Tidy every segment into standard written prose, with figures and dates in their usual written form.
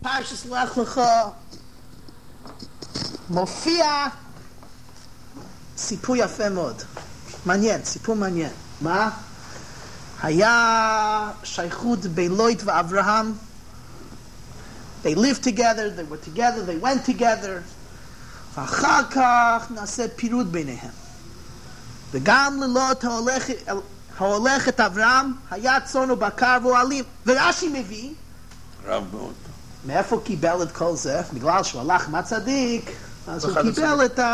בפרשת לך לך מופיע סיפור יפה מאוד, מעניין, סיפור מעניין. מה? היה שייכות בין לוט ואברהם. They lived together, they were together, they went together. ואחר כך נעשה פירוד ביניהם. וגם ללוט ההולך את אברהם היה צאן ובקר ואוהלים. ורש"י מביא רב מאוד. מאיפה קיבל את כל זה? בגלל שהוא הלך מהצדיק, אז הוא קיבל את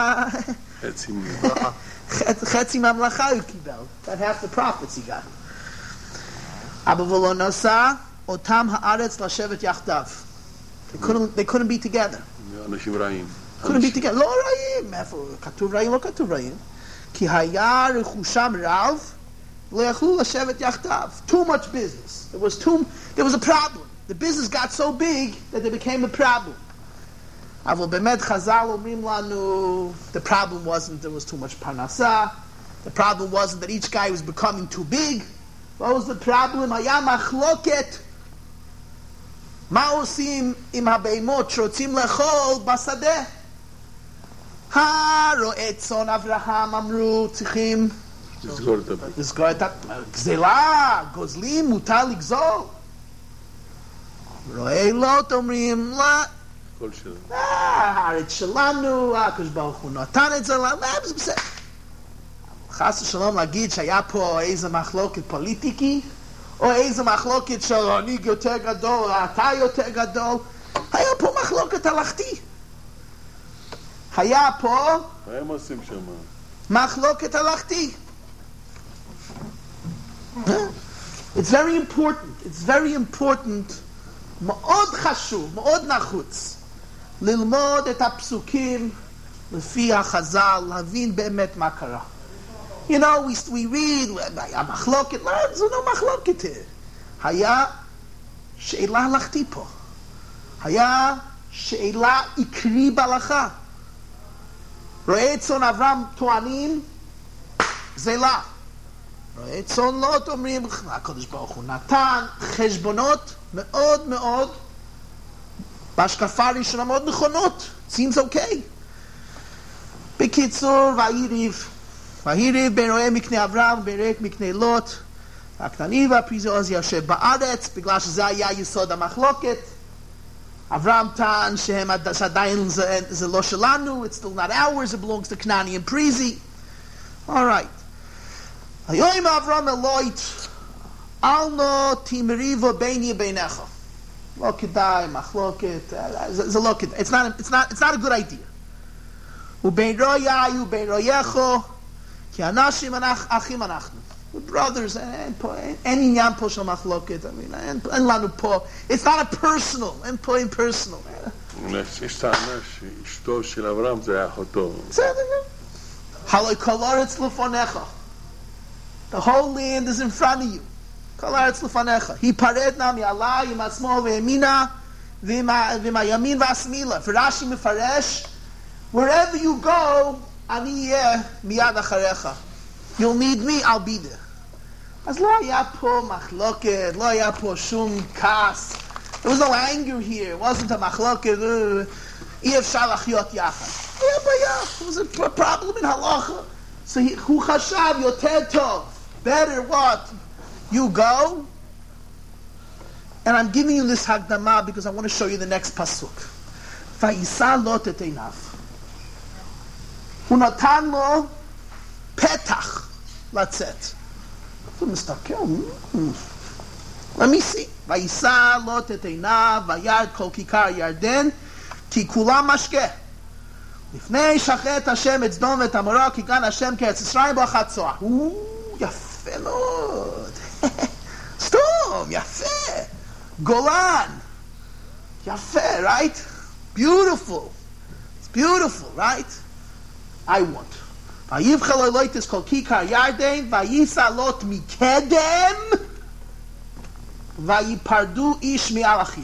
חצי מהמלאכה הוא קיבל. That half the prophets he got. אבל הוא לא נסע אותם הארץ לשבת יחדיו. They couldn't be together. אנשים רעים. couldn't be together. לא רעים. מאיפה? כתוב רעים? לא כתוב רעים. כי היה רכושם רב, לא יכלו לשבת יחדיו. Too much business. There was a problem. The business got so big that it became a problem. אבל באמת חז"ל אומרים לנו, the problem wasn't there was too much parnasa. The problem wasn't that each guy was becoming too big. What was the problem? היה מחלוקת. מה עושים עם הבהמות שרוצים לאכול בשדה? הרועי צאן אברהם אמרו, צריכים לסגור את הגזלה, גוזלים, מותר לגזול. רועי לוט אומרים, לא, הארץ שלנו, הקדוש ברוך הוא נתן את זה, זה בסדר. חס ושלום להגיד שהיה פה איזה מחלוקת פוליטיקי, או איזה מחלוקת של אני יותר גדול, אתה יותר גדול. היה פה מחלוקת הלכתי. היה פה מחלוקת הלכתי. It's very important, מאוד חשוב, מאוד נחוץ, ללמוד את הפסוקים לפי החז"ל, להבין באמת מה קרה. You know, we read, היה מחלוקת, לא, זה לא מחלוקת. היה שאלה הלכתי פה. היה שאלה עיקרי בהלכה. רועי צאן אברהם טוענים, גזלה. רועי צאן לוט אומרים, הקדוש ברוך הוא נתן חשבונות מאוד מאוד, בהשקפה הראשונה מאוד נכונות. Seems okay. בקיצור, והיריב בין רועי מקנה אברהם ובין רועי מקנה לוט, הכנעני והפריזי יושב בארץ, בגלל שזה היה יסוד המחלוקת. אברהם טען שעדיין זה לא שלנו, it's still not ours, it belongs to כנעני and פריזי. Alright. היום אברהם אל לוט, אל נא תמריבו ביני ביניך. לא כדאי, מחלוקת, זה לא כדאי. It's not a good idea. ובין רועי ובין רועייך, כי אנשים אחים אנחנו. We're brothers, אין עניין פה של מחלוקת, אין לנו פה, it's not a personal, אין פה impersonal. יש טענה שאשתו של אברהם זה היה אחותו. בסדר, הלא כל הארץ לפניך. The whole land is in front of you. כל הארץ לפניך. היפרד נא מעלי עם השמאל וימינה ועם הימין והשמאלה. ורש"י מפרש, wherever you go, אני אהיה מיד אחריך. You'll need me, I'll be there. אז לא היה פה מחלוקת, לא היה פה שום כעס. There was no anger here. It wasn't a מחלוקת. אי אפשר לחיות יחד. היה בעיה. It was a problem in halacha. So הוא חשב יותר טוב. Better what? You go. And I'm giving you this הקדמה because I want to show you the next pasuk. וישא לוט את עיניו. הוא נתן לו פתח לצאת. הוא מסתכל, let me see. וישא לוט את עיניו, וירד כל כיכר ירדן, כי כולם משקה. לפני שחט השם את סדום ואת עמורה, כי גן השם כארץ ישראל ברכה צועה. יפה מאוד. סדום, יפה. גולן. יפה, right? Beautiful. It's beautiful, right? I want. ויבחל לוט את כל כיכר ירדן, וייסע לוט מקדם, ויפרדו איש מעל אחיו.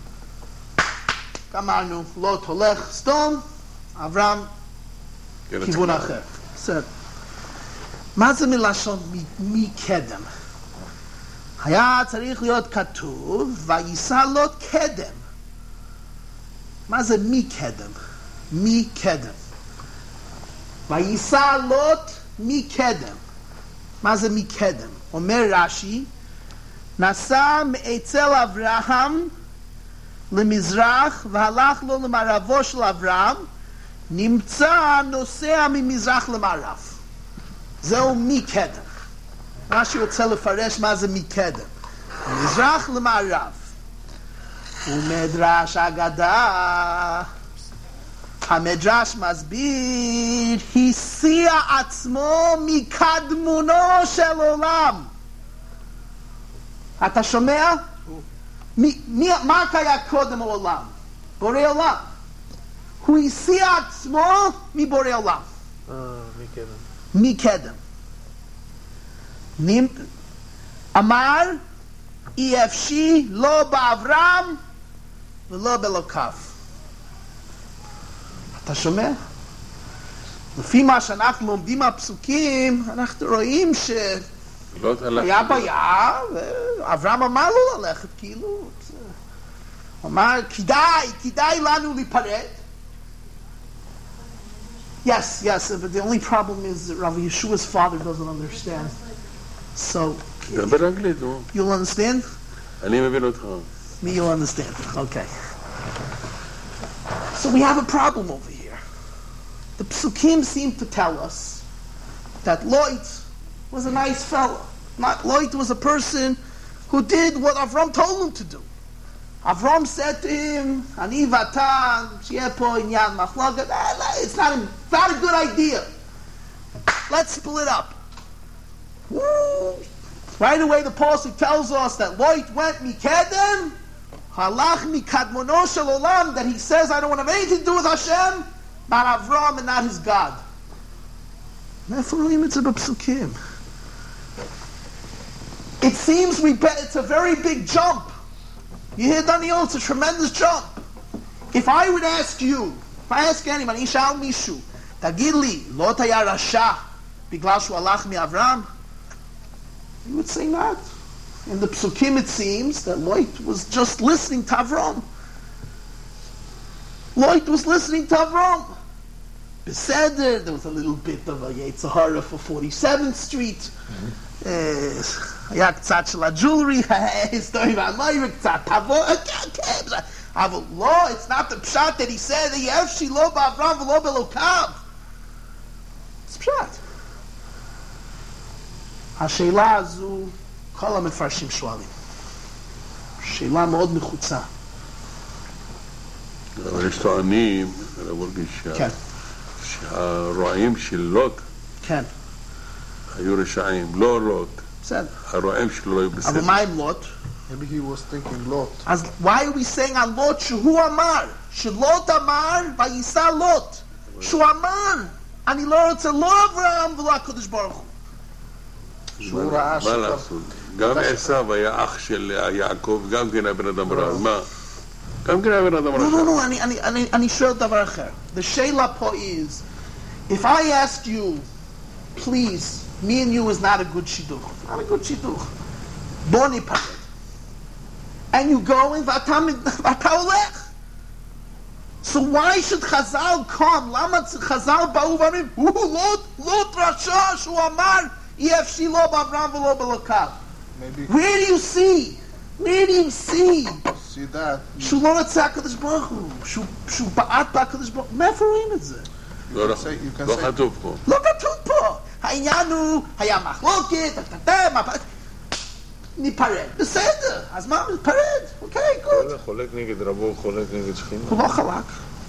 גמרנו, לוט הולך סדום, אברהם כיוון אחר. בסדר. מה זה מלשון מקדם? היה צריך להיות כתוב, וייסע לוט קדם. מה זה מקדם? מקדם. וייסע לוט מקדם. מה זה מקדם? אומר רש"י, נסע מאצל אברהם למזרח והלך לו למערבו של אברהם, נמצא נוסע ממזרח למערב. זהו מקדם. רש"י רוצה לפרש מה זה מקדם. מזרח למערב. ומדרש אגדה, המדרש מסביר, הסיע עצמו מקדמונו של עולם. אתה שומע? מה היה קודם העולם? בורא עולם. הוא הסיע עצמו מבורא עולם. מקדם. אמר, אי אפשי לא באברהם ולא באלוקיו. אתה שומע? לפי מה שאנחנו לומדים מהפסוקים, אנחנו רואים שהיה בעיה, ואברהם אמר לו ללכת, כאילו, הוא אמר, כדאי לנו להיפרד. Yes, but the only problem is that Rav Yeshua's father doesn't understand. So, you'll understand? Me, you'll understand. Okay. So we have a problem over here. The Psukim seem to tell us that Lot was a nice fellow. Lot was a person who did what Avram told him to do. Avram said to him, Ani v'ata, shi'eh po inyan machlokes. It's not a good idea. Let's split up. Woo. Right away the pasuk tells us that Lot went mikedem, halach mikadmono shel olam, that he says, I don't want to have anything to do with Hashem, not Avram and not his God. Nephilim, it's a psukim. It seems it's a very big jump. You hear, Daniel? It's a tremendous jump. If I would ask you, if I ask anyone, Ishal Mishu, Tagid li, Lot haya rasha, bigla shu halach mi Avram, you would say not. In the Psukim it seems that Lot was just listening to Avram. Lot was listening to Avram. Beseder, there was a little bit of a Yetzer Hara for 47th Street. היה קצת של הג'ולרי, היסטורי והמיירה, קצת תבוא, אבל לא, it's not the pshat that he said, יפשי לא באברהם ולא באלוקיו. it's pshat. השאלה הזו, כל המפרשים שואלים. שאלה מאוד מחוצה. אבל יש טוענים, שהרועיים של לוט, היו רשעים, לא לוט. הרועם שלו לא היו בסדר. אבל מה עם לוט? Maybe he was thinking Lot. אז why are we saying on לוט שהוא אמר? שלוט אמר וייסע לוט. שהוא אמר, אני לא רוצה לא אברהם ולא הקדוש ברוך הוא. שהוא ראה מה לעשות? גם עשיו היה אח של יעקב, גם כן היה בן אדם רע. מה? גם כן היה בן אדם רע. לא, אני שואל דבר אחר. The שאלה פה is, if I asked you, please, me and you is not a good shidduch. Not a good shidduch. בוא ניפרד. And you go in ואתה הולך. So why should Chazal come? למה חז"ל באו ואומרים, לוט רשע שהוא אמר, אי אפשי לא באברהם ולא באלוקיו. Where do you see? Where do you see? See that? שהוא לא רצה הקדוש ברוך הוא. שהוא בעט בהקדוש ברוך הוא. מאיפה רואים את זה? לא כתוב פה. לא כתוב פה. העניין הוא, היה מחלוקת, ניפרד. בסדר, אז מה? ניפרד. אוקיי, גוד. חולק נגד רבו, חולק נגד שכינו. הוא לא חלק.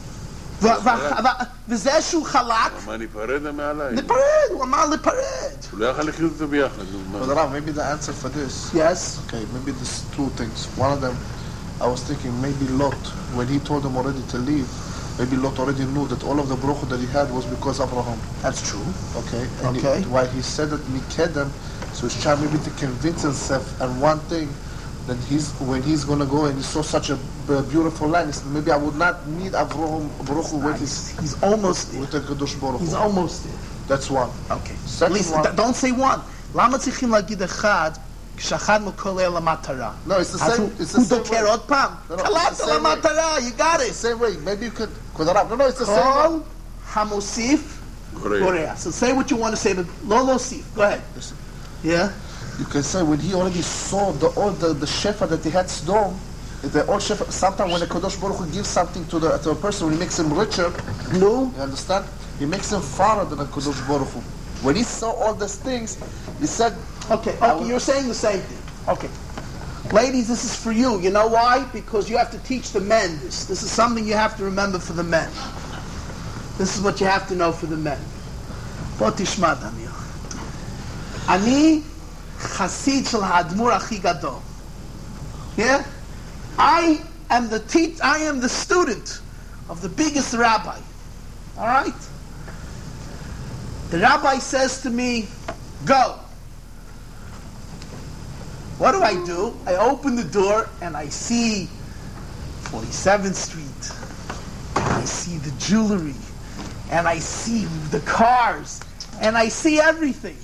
וזה שהוא חלק... הוא אמר ניפרד מעליי. ניפרד, הוא אמר ניפרד. הוא לא יכול לחיות אותו ביחד. But Rav, maybe the answer for this... Yes. Okay, maybe there's two things. One of them, I was thinking maybe Lot, when he told them already to leave, maybe Lot already knew that all of the bracha that he had was because of Abraham. That's true. Okay. And why he said that Mikedem, so he's trying maybe to convince himself. And one thing, that when he's going to go and he saw such a beautiful land, he said, maybe I would not need Avraham Baruch Hu with he's almost there. With the Kadosh Baruch Hu. He's almost there. That's one. Okay. Second one. Don't say one. למה צריכים להגיד אחד כשאחד מקולל למטרה. No, it's the same. It's the הוא same דוקר way. עוד פעם. קלעת למטרה, you got it. It's the same way. Maybe you could. No, it's the same כל way. המוסיף גורע. So say what you want to say, but לא להוסיף. Go ahead. Yeah? You can say when he already saw all the shefa that he had Sdom, the old shefa. Sometimes when the Kadosh Baruch Hu gives something to a person, when he makes him richer, No. you understand? He makes him farther than the Kadosh Baruch Hu. When he saw all these things, he said, Okay, you're saying the same thing. Okay. Ladies, this is for you. You know why? Because you have to teach the men this. This is something you have to remember for the men. This is what you have to know for the men. בוא תשמע, דניאל. אני חסיד של האדמו"ר הכי גדול. Yeah? I am the student of the biggest rabbi. All right? The rabbi says to me, go. What do? I open the door and I see 47th Street. And I see the jewelry. And I see the cars. And I see everything.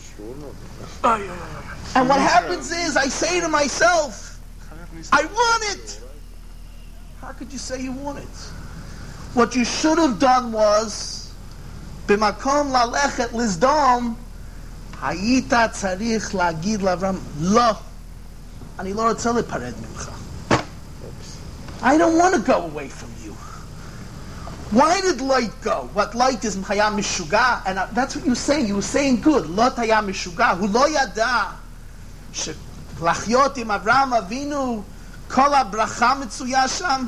And what happens is I say to myself, I want it. How could you say you want it? What you should have done was, b'makom lalechet lizdom, hayita tzarich lagid lavram, lo. אני לא רוצה להיפרד ממך. I don't want to go away from you. Why did light go? What light is היה משוגע? And that's what you were saying. You were saying good. לוט היה משוגע. הוא לא ידע שלחיות עם אברהם אבינו כל הברכה מצויה שם.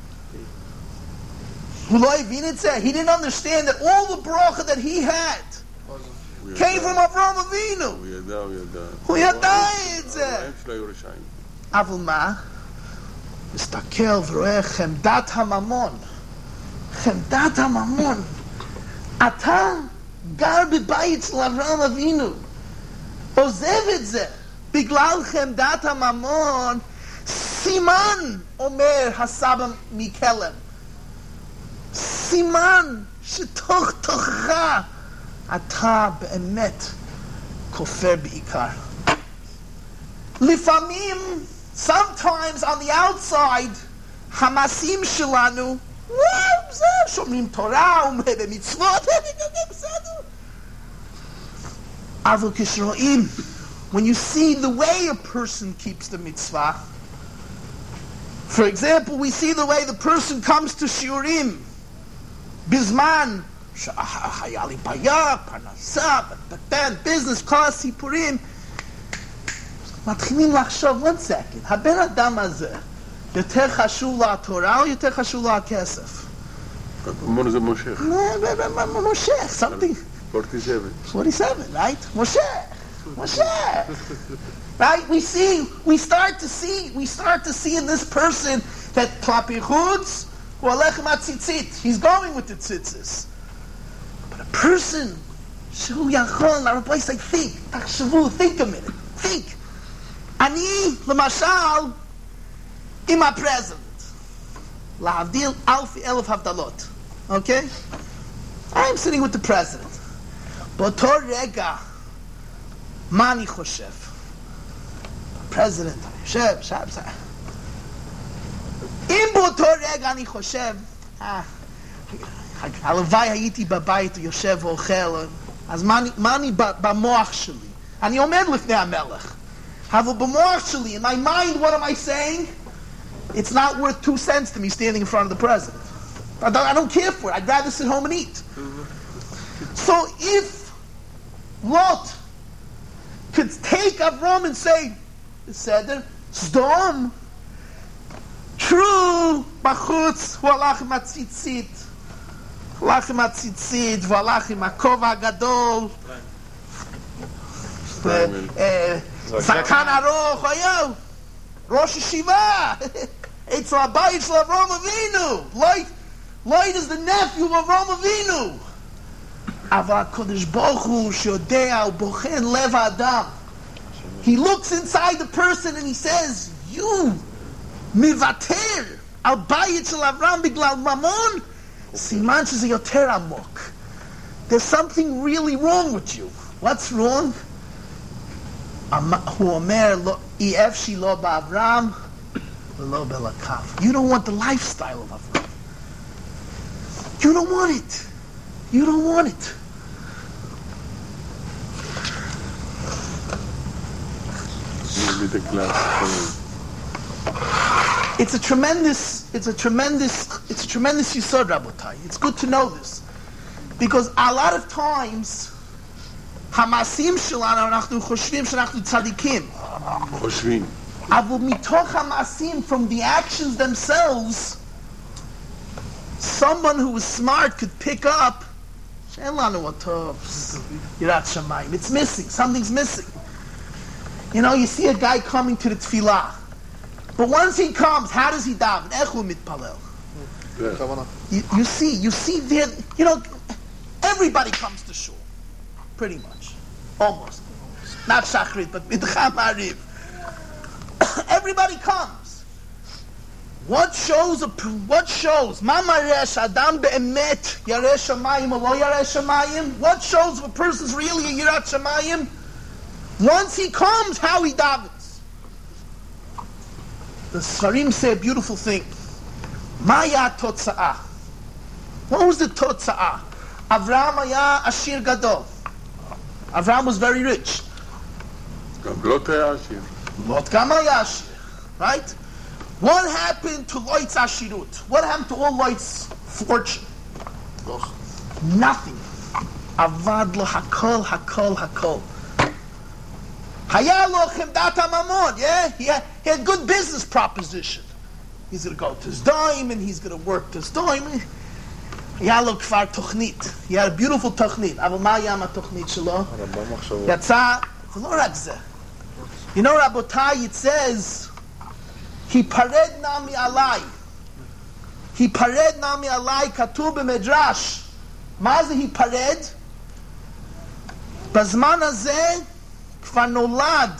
הוא לא הבין את זה. He didn't understand that all the bracha that he had came from Avraham Avinu. הוא ידע את זה. אבל מה? מסתכל ורואה חמדת הממון. חמדת הממון. אתה גר בבית של אברהם אבינו. עוזב את זה. בגלל חמדת הממון, סימן, אומר הסבא מקלם. סימן שתוך תוכך אתה באמת כופר בעיקר. לפעמים, sometimes on the outside, המעשים שלנו, שומרים תורה ומצוות, בסדר. אבל כשרואים, when you see the way a person keeps the mitzvah, for example, we see the way the person comes to shiurim, bizman, היה לי בעיה, פרנסה, business, כל הסיפורים, מתחילים לחשוב, one second, הבן אדם הזה, יותר חשוב לו התורה או יותר חשוב לו הכסף? המון זה מושך. מושך, something. 47, right? מושך. Right? We start to see in this person that klapi chutz, הוא הולך עם הציצית. He's going with the tzitzis. But a person, שהוא יכול, Rabbi say, think a minute, think. אני, למשל, עם הפרזנט. להבדיל אלף הבדלות. Okay? I'm sitting with the president. באותו רגע, מה אני חושב? president, אני חושב, אם באותו רגע אני חושב, הלוואי הייתי בבית יושב ואוכל, אז מה אני במוח שלי? אני עומד לפני המלך. אבל במוח שלי, in my mind, what am I saying? It's not worth 2 cents to me standing in front of the president. I don't care for it. I'd rather sit home and eat. So if Lot could take Avram and say, Seder, Sdom, true, Bachutz, hu alach im hatzitzit, hu alach im hakova gadol, Zakan Aroch, Oyo, Rosh Hashiva, it's Rabbi Shel Avraham Avinu. Light is the nephew of Avraham Avinu. Aval HaKadosh Baruch Hu sheodea ubochen lev ha'adam. He looks inside the person and he says, you, mivater, al bayit shel Avraham biglal mamon, siman sheze yoter amok. There's something really wrong with you. What's wrong? Hu omer, Ef shilo ba'Avram, v'lo belakav. You don't want the lifestyle of Avram. You don't want it. You don't want it. It's a tremendous yisod, Rabotai. It's good to know this. Because a lot of times, hamasim shelanu, anachnu choshvim shenachnu tzadikim. Choshvim. Avu mitoch hamasim, from the actions themselves, someone who is smart could pick up, shelanu atov, yirat shamayim. It's missing. Something's missing. You know, you see a guy coming to the tefillah. But once he comes, how does he daven? Echu mitpalel. You see there, you know, everybody comes to shul. Pretty much. Almost. Not shachrit, but midcham hariv. Everybody comes. What shows? Mama resh adam be'emet yareh shamayim or lo yareh shamayim? What shows if a person's really a yirat shamayim? Once he comes, how he davens. The Sfarim say a beautiful thing. Maya totza'ah. What was the totza'ah? Avram haya ashir gadol. Avram was very rich. Lot haya ashir. Lot gam haya ashir. Right? What happened to Lot's ashirut? What happened to all Lot's fortune? Nothing. Avad lo hakol, hakol, hakol. Yeah, he had good business proposition. He's going to go to his dime and he's going to work to his dime. He had a beautiful tochnit. You know, Rabotai, it says, He pared nami alai. He pared nami alai katuv b'medrash. Maze he pared? Bazman hazeh כבר נולד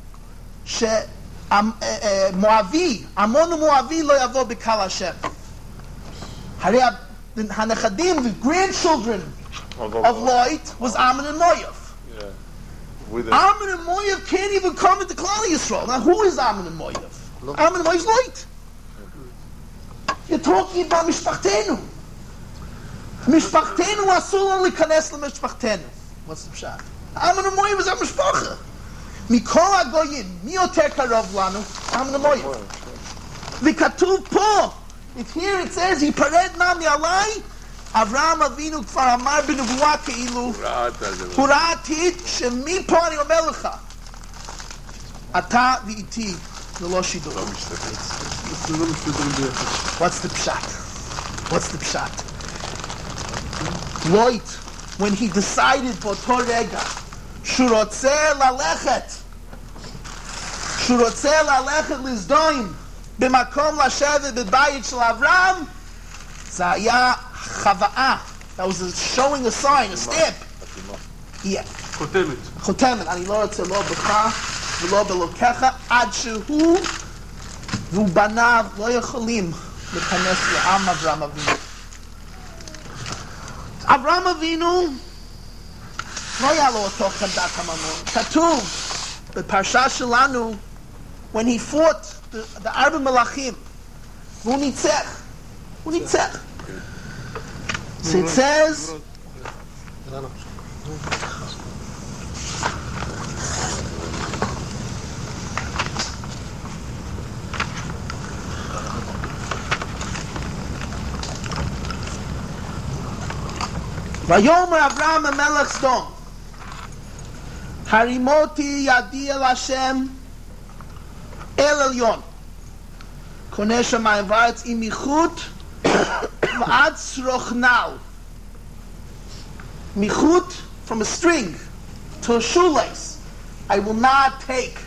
שמואבי, המון מואבי לא יבוא בקהל השם. הרי הנכדים, the grandchildren of Lot was Ammon and Moav. Ammon and Moav can't even come into Klal Yisrael. Now who is Ammon and Moav? Ammon and Moav is Lot. You're talking about Mishpachtenu. Mishpachtenu asur lo likanes leMishpachtenu. What's the pshat? Ammon and Moav is a mishpacha. Mikol hagoyim, mi yoter karov lanu? Ammon and Moav. V'katuv po. If here it says, he pared nami alai, Avraham Avinu kfar amar b'nevuah keilu, hura'at hit, shemipo ani omer lecha, ata v'iti v'lo shiddur. What's the pshat? What's the pshat? Lot, when he decided b'oto rega, shurotzeh lalechet lizdoim, b'makom lashevet b'bayit shel Avram, zaya chava'ah. That was showing a sign, a stamp. Yeah. Chotemet. Ani lo yotze lo b'cha v'lo b'lokecha ad shehu v'ubanav lo yecholim l'kanes le'am Avram Avinu. Avram Avinu lo yalo oto chadat hamamon. Katuv b'parsha shelanu when he fought the Arba Melachim, who nitzech. So it says, Vayomer Avraham Melech Sdom, Harimoti Yadi El Hashem El Elyon, Koneh Shamayim V'aretz imichut v'ad srochnal. Michut, from a string to a shoelace. I will not take.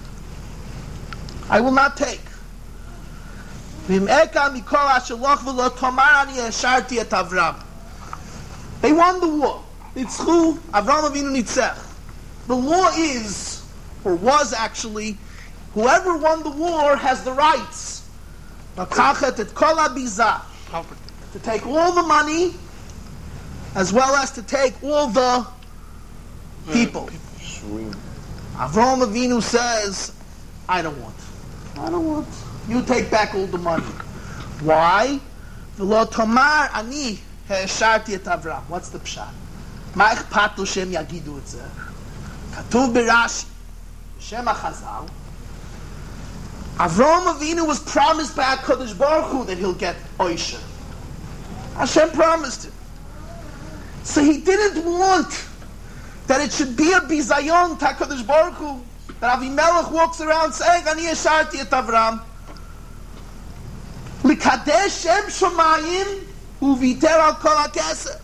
V'im'eka mikol asheloch v'lo tomar ani esharti et Avram. They won the war. Nitzchu, Avram Avinu nitzech. The law is, or was actually, whoever won the war has the rights. Lakachet et kol habizah. To take all the money, as well as to take all the people. Avraham Avinu says, I don't want. You take back all the money. Why? V'lo tomar ani ha'esharti et Avram. What's the pshat? Ma ichpat lo shem yagidu et zeh. Katuv b'Rashi, Shem HaChazal, Avraham Avinu was promised by HaKadosh Baruch Hu that he'll get Oisha. Hashem promised him. So he didn't want that it should be a bizayon to HaKadosh Baruch Hu, that Avimelech walks around saying, Ani esharti et Avram. Likadesh Shem Shomayim uviter al kol HaKesef.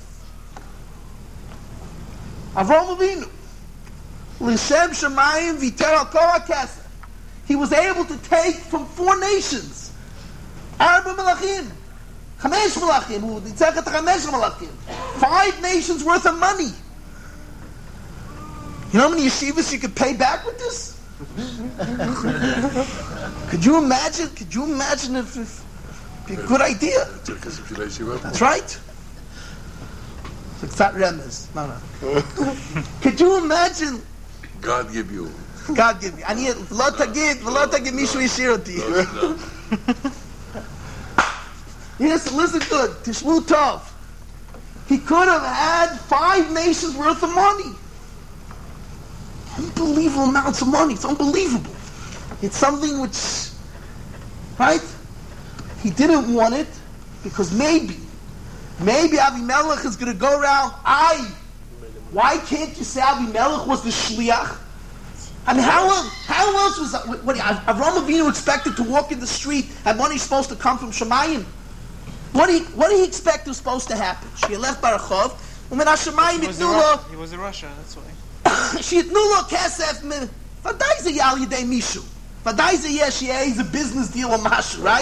Avraham Avinu. L'shem Shemayim viter al kol HaKesef. He was able to take from 4 nations. Arba Melachim. Chamesh Melachim. Who nitzechet Chamesh Melachim. 5 nations worth of money. You know how many yeshivas you could pay back with this? Could you imagine? If it'd be a good idea? That's right. It's like fat remez. No. Could you imagine? God give you. Ani v'lo tagid mishu yishir oti. Yes, listen good. Tishmu tov. He could have had 5 nations worth of money. Unbelievable amounts of money. It's unbelievable. It's something which, right? He didn't want it because maybe Avimelech is going to go around. Why can't you say Avimelech was the shliach? I mean, how else was that? Avraham Avinu expected to walk in the street and money's supposed to come from Shemayim? What do you expect was supposed to happen? She left Barachov. He was in Russia, that's why. She'itnu lo kesef min. Vaday ze yal yidei mishu. Vaday ze yesh he's a business deal or mashu, right?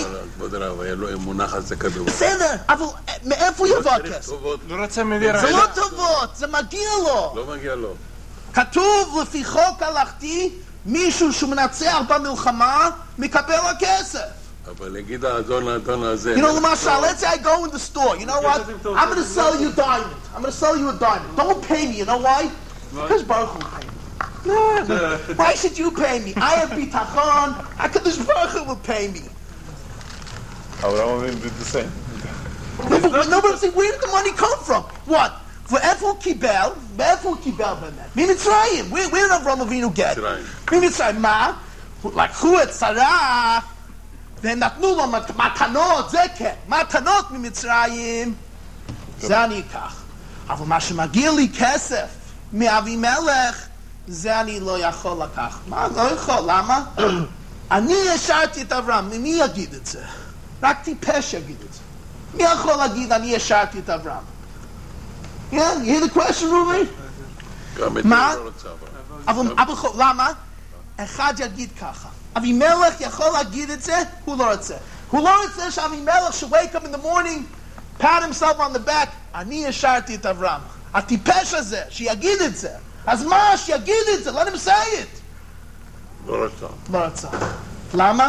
בסדר, אבל מאיפה יבוא הכסף? לא רצה מדירה. זה לא טובות, זה מגיע לו. לא מגיע לו. כתוב לפי חוק הלכתי, מישהו שמנצח במלחמה מקבל הכסף. אבל יגיד האדון הזה. You know, למשל, let's say I go in the store, you know what? I'm going to sell you a diamond. Don't pay me, you know why? Because Baruch Hu pay me. No. Why should you pay me? I have bitachon. HaKadosh Baruch Hu will pay me. Avraham Avinu did the same. Nobody say, where did the money come from? What? מאיפה הוא קיבל באמת? ממצרים. Where did Avraham Avinu get? ממצרים. מה? לקחו את שרה והם נתנו לו מתנות, זה כן. מתנות ממצרים. זה אני אקח. אבל מה שמגיע לי כסף מאבימלך, זה אני לא יכול לקחת. מה? לא יכול. למה? אני השארתי את אברהם. מי יגיד את זה? רק טיפש יגיד את זה. מי יכול להגיד אני השארתי את אברהם? Yeah, you hear the question, Ruben? מה? אבל למה? אחד יגיד ככה. אבימלך יכול להגיד את זה, הוא לא רוצה. הוא לא רוצה שאבימלך should wake up in the morning, pat himself on the back, אני השארתי את אברהם. הטיפש הזה, שיגיד את זה. אז מה? שיגיד את זה, let him say it. לא רצה. למה?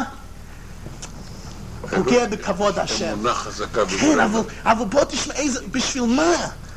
פוגע בכבוד השם. אמונה חזקה בגלל. כן, אבל בוא תשמע איזה, בשביל מה?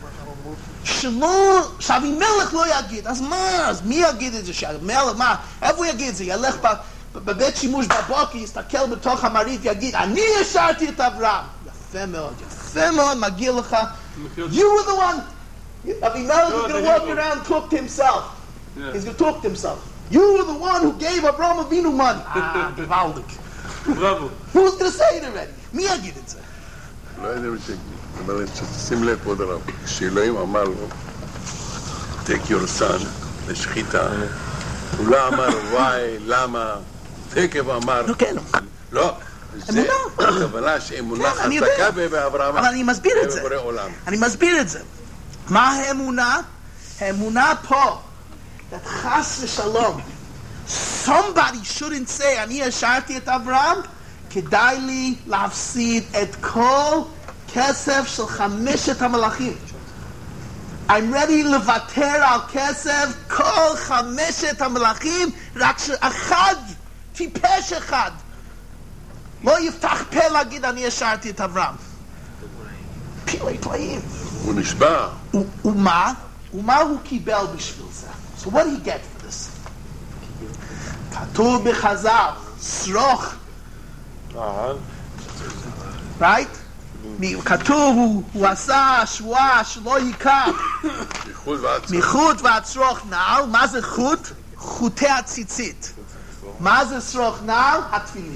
שאבימלך לא יגיד, אז מה? אז מי יגיד את זה? שאבימלך, מה? איפה הוא יגיד את זה? ילך בבית שימוש בבוקר, יסתכל בתוך המרית, יגיד, אני השארתי את אברהם. יפה מאוד, מגיע לך. You were the one. Avimelech is going to walk around and talk to himself. Yeah. He's going to talk to himself. You were the one who gave Avraham Avinu money. Gewaldig. Bravo. Who's going to say it already? מי יגיד את זה? לא יודע מי תגיד. אבל שים לב עוד הרב. כשאלוהים אמר לו, take your son לשחיטה, הוא לא אמר וואי, למה, תקף אמר, לא, זה הכוונה שאמונה חזקה באברהם, אבל אני מסביר את זה. מה האמונה? האמונה פה, that חס ושלום, somebody shouldn't say, אני השארתי את אברהם, כדאי לי להפסיד את כל כסף של 5 המלאכים. I'm ready לוותר על כסף כל 5 המלאכים, רק שאחד, טיפש אחד, לא יפתח פה להגיד אני השארתי את אברהם. פילי פלאים. הוא נשבע. ומה הוא קיבל בשביל זה? So what did he get for this? Katuv b'chazal, sroch, right? כתוב, הוא עשה שבועה שלא ייקח מחוט ועד שרוך נעל. מה זה חוט? חוטי הציצית. מה זה שרוך נעל? התפילין.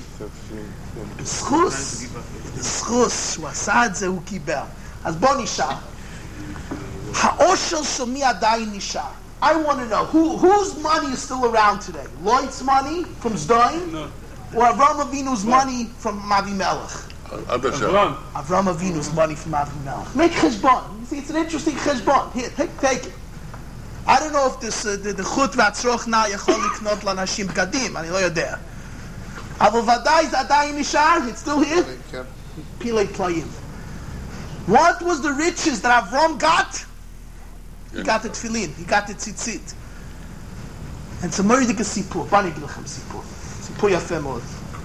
סחוס, שהוא עשה את זה, הוא קיבל. אז בוא נשאר. העושר של מי עדיין נשאר? I want to know, whose money is still around today? Lloyd's money from Zdoin? No. Or Avram Avinu's money from Avimelech? Avram Avinu's money from Avimelech. Make cheshbon. You see, it's an interesting cheshbon. Here, take it. I don't know if this the chut v'atzroch na yachol liknot lanashim bgadim. אני לא יודע. אבל ודאי זה עדיין נשאר. It's still here. Pilei playim. What was the riches that Avram got? He got the tefillin. He got the tzitzit. And it's a murdik sipur. Bani gilchem sipur. Sipur yafeh mod.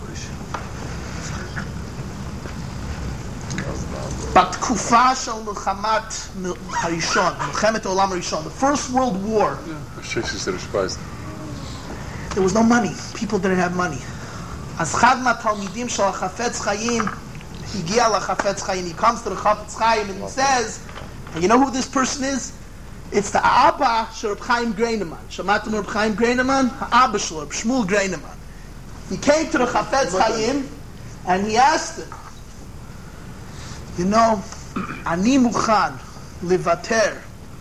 בתקופה של מלחמת הראשון, מלחמת העולם הראשון, the first world war, there was no money. People didn't have money. אז אחד מהתלמידים של החפץ חיים הגיע לחפץ חיים. He comes to the חפץ חיים and he says, and you know who this person is? It's the Abba של רב חיים גריינמן. שמעתם רב חיים גריינמן? האבא שלו, רב שמואל גריינמן. He came to the חפץ חיים and he asked him, you know, אני מוכן לוותר,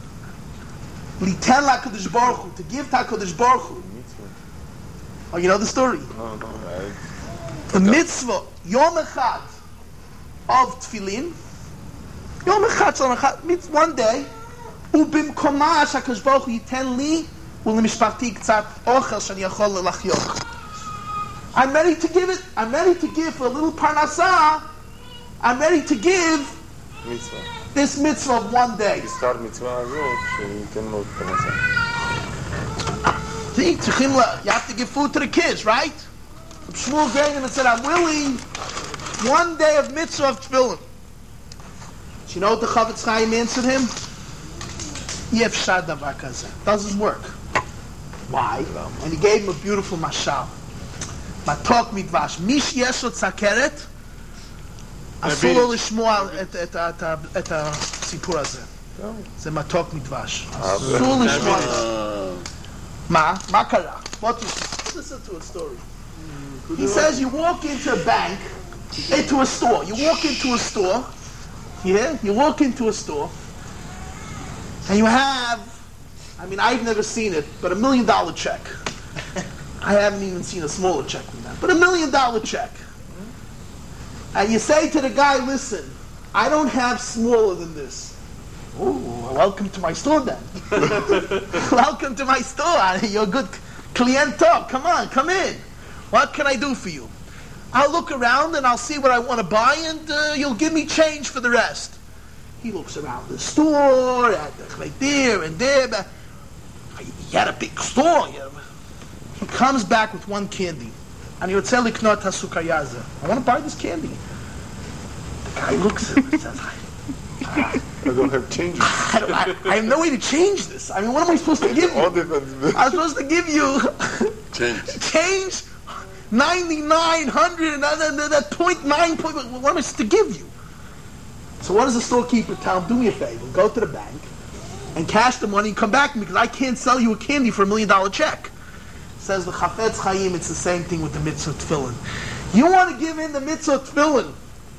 ליתן לקדוש ברוך הוא, to give to HaKadosh Baruch Hu. Oh, you know the story? No, The mitzvah, יום אחד of tefillin, יום אחד של one day, ובמקומה שהקדוש ברוך הוא ייתן לי ולמשפחתי קצת אוכל שאני יכול לחיות. I'm ready to give it. I'm ready to give for a little parnasah. I'm ready to give this mitzvah of one day. See, you have to give food to the kids, right? Shmuel Grainman said, I'm willing one day of mitzvah of tefillin. Do you know what the Chavetz Chaim answered him? Yefshar davar kazeh. Doesn't work. Why? And he gave him a beautiful mashal. Matok midvash. Mish yeshot sakeret. אסור לו לשמוע את הסיפור הזה. זה מתוק מדבש. אסור לשמוע. מה קרה? Listen to a story. He says you walk into a bank, into a store. You walk into a store, you walk into a store, and you have, I mean, I've never seen it, but $1 million check. I haven't even seen a smaller check than that, but $1 million check. And you say to the guy, listen, I don't have smaller than this. Oh, welcome to my store then. Welcome to my store. You're a good cliento. Come on, come in. What can I do for you? I'll look around and I'll see what I want to buy and you'll give me change for the rest. He looks around the store, right there and there. He had a big store. He comes back with one candy. And he would say, Liknot HaSukayaza. I want to buy this candy. The guy looks at him and says, I don't have change. I have no way to change this. I mean, what am I supposed to give you? I'm supposed to give you change 99, 100, and that 0.9 point. What am I supposed to give you? So what does the storekeeper tell him? Do me a favor. Go to the bank and cash the money and come back to me because I can't sell you a candy for $1 million check. Says the Chafetz Chaim, it's the same thing with the mitzvah tefillin. You want to give in the mitzvah tefillin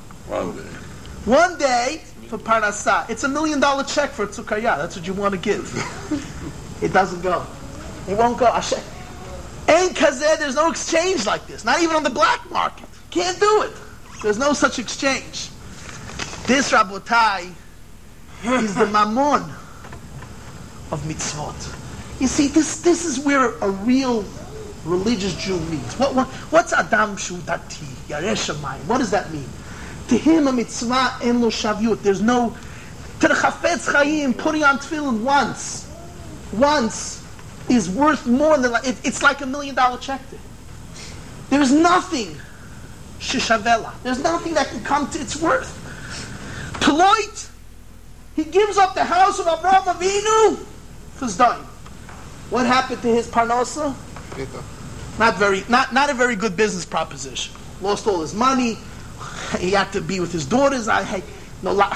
one day for parnasah. It's $1 million check for a tzukaya. That's what you want to give. It doesn't go. It won't go. Ain't kazeh, there's no exchange like this. Not even on the black market. Can't do it. There's no such exchange. This, Rabotai, is the mammon of mitzvot. You see, this is where a real religious Jew means. What's Adam Shu Dati, Yareh Shamayim? What does that mean? To him, a mitzvah en lo shavyut. There's no... To the Chafetz Chaim, putting on tefillin once is worth more than... It's like $1 million check to him. There's nothing shishavela. There's nothing that can come to its worth. Toloit, he gives up the house of Avraham Avinu for Zdaim. What happened to his parnasa? Not a very good business proposition. Lost all his money. He had to be with his daughters. We all know.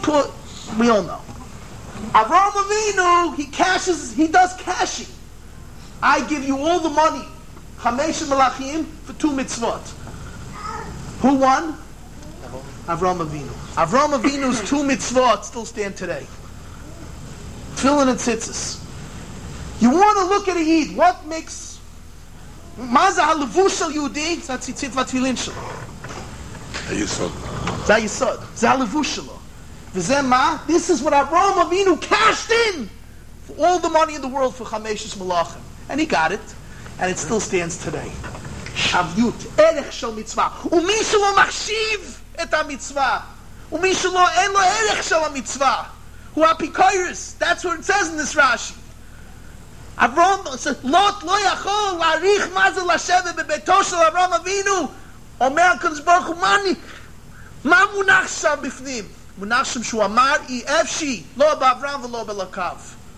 Avraham Avinu, he does cashing. I give you all the money. Chamesh Malachim for 2 mitzvot. Who won? Avraham Avinu. Avraham Avinu's 2 mitzvot still stand today. Tefillin and tzitzis. You want to look at a Yid. What makes Maza halevush shel Yehudi? That's tzitzit v'tefillin shelo. היסוד. זה היסוד. זה הלבוש שלו. וזה מה? This is what Avraham Avinu cashed in for all the money in the world for Chameshes Malachim. And he got it. And it still stands today. Shavyut, erech shel mitzvah. ומי שלא מחשיב את המצווה. ומי שלא אין לו ערך של המצווה. הוא אפיקורס. That's what it says in this Rashi. Avraham says, לוט לא יכול להעריך מה זה לשבת בביתו של אברהם אבינו. אומר הקדוש ברוך הוא, מה מונח שם בפנים? מונח שם שהוא אמר, אי אפשי, לא באברהם ולא בלקיו.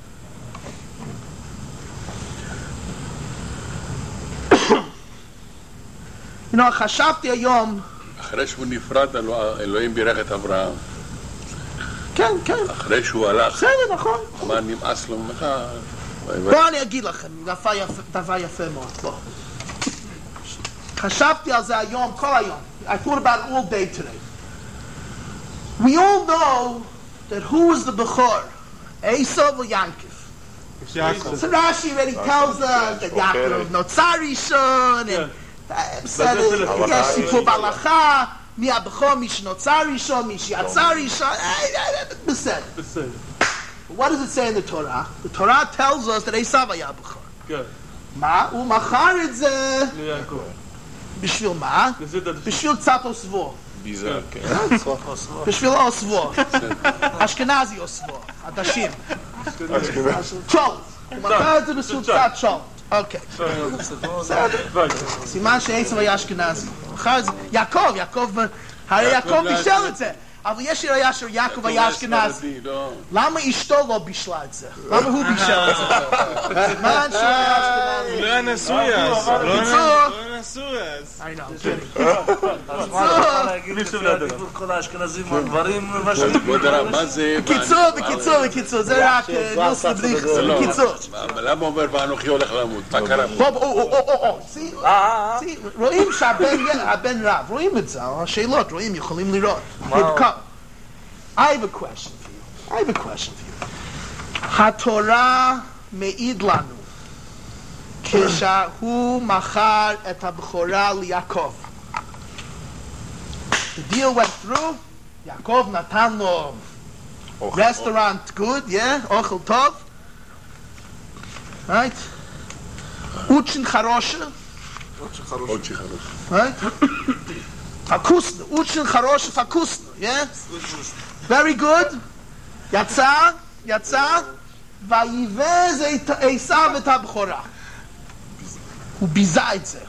חשבתי היום... אחרי שהוא נפרד, אלוהים בירך את אברהם. כן, כן. אחרי שהוא הלך. בסדר, נכון. אמר, נמאס לו ממך. בואו אני אגיד לכם, דבר יפה מאוד. בואו. חשבתי על זה היום, כל היום. I thought about it all day today. We all know that who was the Bechor? Esav or Yaakov? So Rashi already tells us that Yaakov Notzar Rishon, and said yes, Sipur Balacha, Mi HaBechor, Mi Shnotzar Rishon, Mi Shiatzar Rishon, Besed. What does it say in the Torah? The Torah tells us that Esav היה Bechor. מה? הוא מכר את זה בשביל מה? בשביל קצת אוסבו. ביזה, כן. בשביל אוסבו. אשכנזי אוסבו. עדשים. צ'ולט. הוא מכר את זה בשביל קצת צ'ולט. אוקיי. סימן שעצב היה אשכנזי. מכר את זה. יעקב, הרי יעקב בישל את זה. אבל יש ראיה שיעקב היה אשכנזי. למה אשתו לא בישלה את זה? למה הוא בישל את זה? סימן שהיה אשכנזי. לא היה נשוי אז. I know. כל האשכנזים הדברים בקיצור, זה רק נוס לבדיח, בקיצור. למה אומר ואנוכי הולך למות? מה קרה? רואים שהבן רב, רואים את זה, השאלות, רואים, יכולים לראות. I have a question for you. התורה מעיד לנו כשהוא מכר את הבכורה ליעקב. The deal went through, יעקב נתן לו restaurant good, אוכל טוב. Right? Очень хороший. Right? Вкусно. Очень хороший, вкусно. Very good. יצא, ויבז עשיו את הבכורה. הוא ביזה את זה.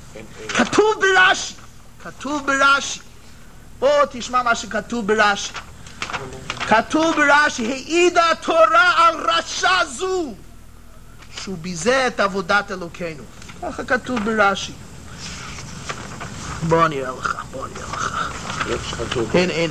כתוב ברש"י. בוא תשמע מה שכתוב ברש"י. כתוב ברש"י, העידה התורה על רשע זו, שהוא ביזה את עבודת אלוקינו. ככה כתוב ברש"י. בוא נראה לך. הנה.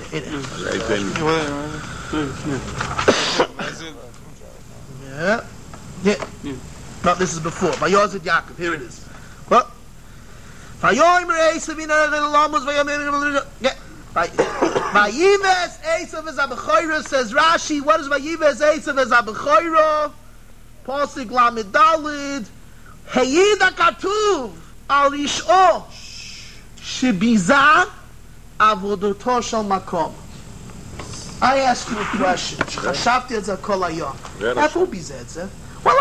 Yeah. No, this is before. Vayozet Yaakov. Here it is. Well, Vayomer Esav in Lamos Vayomer. Vayives Esav as Abechayra, says Rashi. What is Vayives Esav as Abechayra? Pasuk Lamed Dalid. Heyida Katuv al Yish'o Shebiza Avodoto Shel Makom. I ask you a question. חשבתי את זה כל היום. איפה הוא ביזה את זה? הוא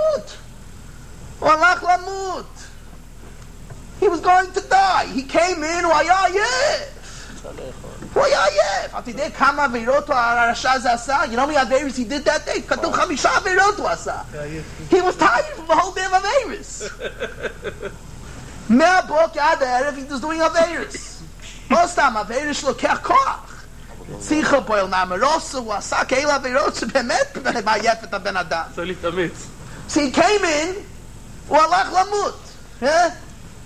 הלך למות. He was going to die. He came in, הוא היה עייף. אתה יודע כמה עבירות הרשע הזה עשה? You know how many עבירות he did that day? כתוב 5 עבירות הוא עשה. He was tired from the whole day of עבירות. מהבוקר עד הערב he was doing עבירות. לא סתם עבירות שלוקח כוח. ציחה פועל נאמרוסו, הוא עשה כאלה עבירות שבאמת מעייף את הבן אדם. צריך להתאמץ. So he came in, הוא הלך למות.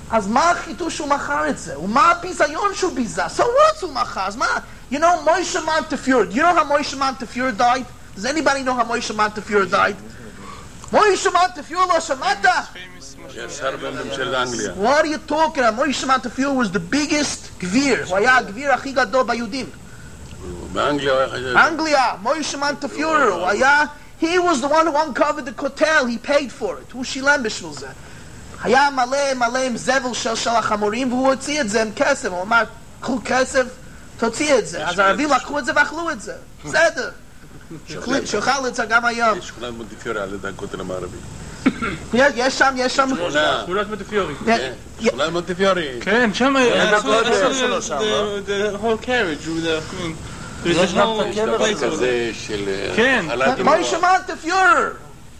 אז מה החידוש שהוא מכר את זה? ומה הביזיון שהוא ביזה? So what הוא מכר? אז מה? You know Moshe Montefiore. Do you know how Moshe Montefiore died? Does anybody know how Moshe Montefiore died? Moshe Montefiore לא שמעת? שר בממשל אנגליה. What are you talking about? Moshe Montefiore was the biggest גביר. הוא היה הגביר הכי גדול ביהודים. באנגליה הוא היה חשב. אנגליה, Moshe Montefiore. הוא היה... He was the one who uncovered the kotel. He paid for it. הוא שילם בשביל זה. היה מלא עם זבל של החמורים, והוא הוציא את זה עם כסף. הוא אמר, קחו כסף, תוציא את זה. אז הערבים לקחו את זה ואכלו את זה. בסדר. שאוכל את זה גם היום. יש שכונת מונטיפיורי על יד הכותל המערבי. יש שם. שכונת מונטיפיורי. שכונת מונטיפיורי. כן, שם היה שלו שם, the whole carriage with the queen. יש גם את יש דבר כזה של... כן. Moshe Montefiore.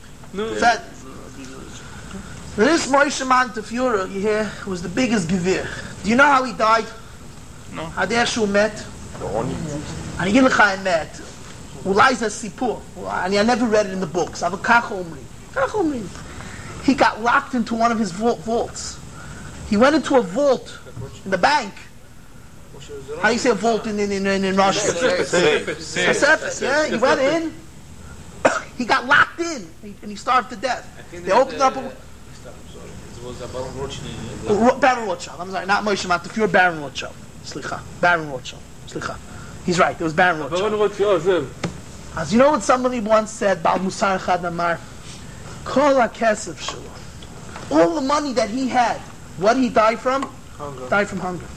This Moshe Montefiore, you hear, was the biggest gevir. Do you know how he died? No. עד שהוא מת? אני אגיד לך האמת. אולי זה סיפור. I never read it in the books. אבל ככה אומרים. He got locked into one of his vaults. He went into a vault in the bank. How do you say a vault in Russian? Safe. Yeah, he went in. He got locked in and he starved to death. They opened up It was a Baron Rothschild. Baron Rothschild. I'm sorry, not Moshe Montefiore, Baron Rothschild. Slicha. Baron Rothschild. Slicha. He's right, it was Baron Rothschild. As you know what somebody once said, Baal Musar Chad Amar, Kol HaKesef Shelo. All the money that he had, what he died from? Hunger. Died from hunger.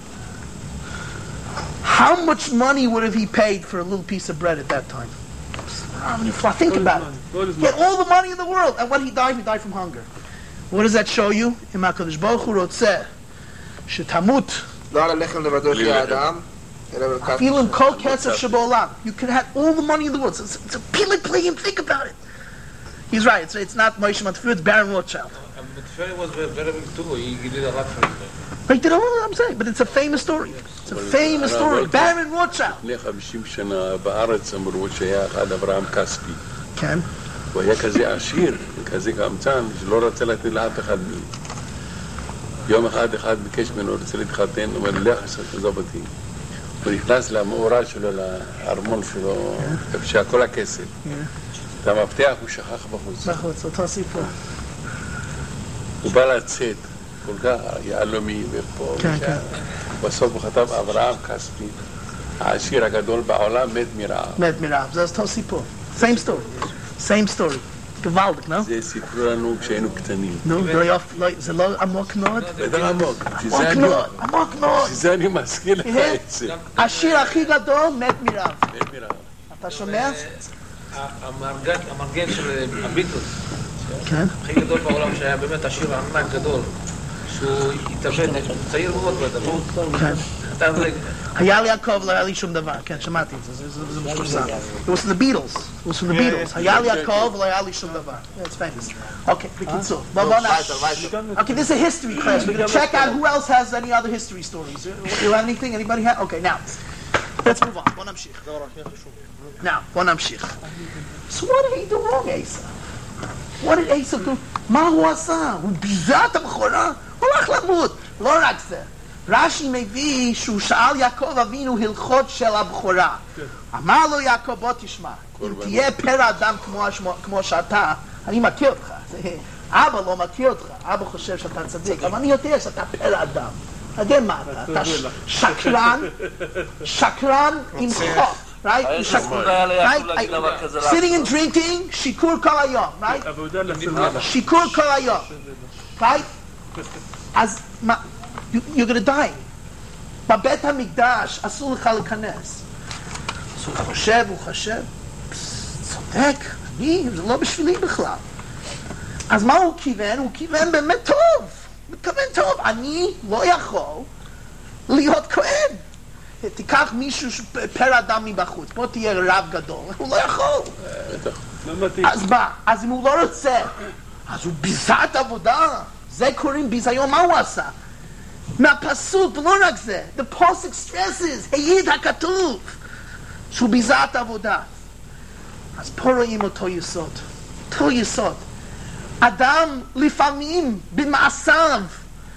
How much money would have he paid for a little piece of bread at that time? Think about it. He had all the money in the world, and when he died from hunger. What does that show you? Im HaKadosh Baruch Hu rotzeh shetamut לא על הלחם לבדו של האדם, אלא ברכת אפילו עם כל כסף שבעולם. You could have all the money in the world. It's a pili-pli, think about it. He's right. It's not Moshe Montefiore, it's Baron Rothschild. Montefiore was very big too. He did a lot for it. Like, you know what I'm saying? But it's a famous story. It's a famous story. Baron Rothschild. לפני 50 שנה בארץ אמרו שהיה אחד אברהם כספי. כן. הוא היה כזה עשיר, כזה קמצן, שלא רצה לתת לאף אחד. יום אחד ביקש ממנו, רוצה להתחתן, הוא אומר, לך, תעזוב אותי. הוא נכנס למאורה שלו, לארמון שלו, איפה שהכל הכסף. את המפתח הוא שכח בחוץ. בחוץ, אותו סיפור. הוא בא לצאת, כל כך יהלומי ופה. בסוף הוא כתב אברהם כספי, העשיר הגדול בעולם, מת מרעב. זה אותו סיפור. Same story. גוואלדיק, לא? זה סיפרו לנו כשהיינו קטנים. נו, זה לא עמוק מאוד? בטח עמוק. עמוק מאוד. שזה אני מזכיר לך את זה. השיר הכי גדול, מת מרעב. אתה שומע? המרגן של הביטלס, כן. הכי גדול בעולם, שהיה באמת השיר ענק גדול, שהוא התאבד, צעיר מאוד בדבר. כן. היה לי יעקב, לא היה לי שום דבר. כן, שמעתי את זה. זה מפורסם. It was from the Beatles. היה לי יעקב, לא היה לי שום דבר. It's famous. Okay, בקיצור. Okay, this is a history class. We're going to check out who else has any other history stories. You have anything? Anybody have? Okay, now. Let's move on. בוא נמשיך. Now, בוא נמשיך. So what did he do wrong, Asa? What did Asa do? מה הוא עשה? הוא ביזה את הבכורה? הוא הולך למות. לא רק זה. רש"י מביא שהוא שאל יעקב אבינו הלכות של הבכורה. אמר לו יעקב, בוא תשמע, אם תהיה פרא אדם כמו שאתה, אני מכיר אותך. אבא לא מכיר אותך, אבא חושב שאתה צדיק, אבל אני יודע שאתה פרא אדם. אתה יודע מה אתה? אתה שקרן עם חוק. Right? Sitting and drinking, שיכור כל היום, right? שיכור כל היום. Right? אז מה? You're going to die. בבית המקדש אסור לך להיכנס. אז הוא חושב, צודק, זה לא בשבילי בכלל. אז מה הוא כיוון? הוא כיוון באמת טוב. מתכוון טוב. אני לא יכול להיות כהן. תיקח מישהו פר אדם מבחוץ, בוא תהיה רב גדול. הוא לא יכול. אז מה? אז אם הוא לא רוצה, אז הוא ביזה את העבודה. זה קוראים ביזיון. מה הוא עשה? מהפסוק, ולא רק זה, the posuk stresses, העיד הכתוב, שהוא ביזה את העבודה. אז פה רואים אותו יסוד. אדם לפעמים במעשיו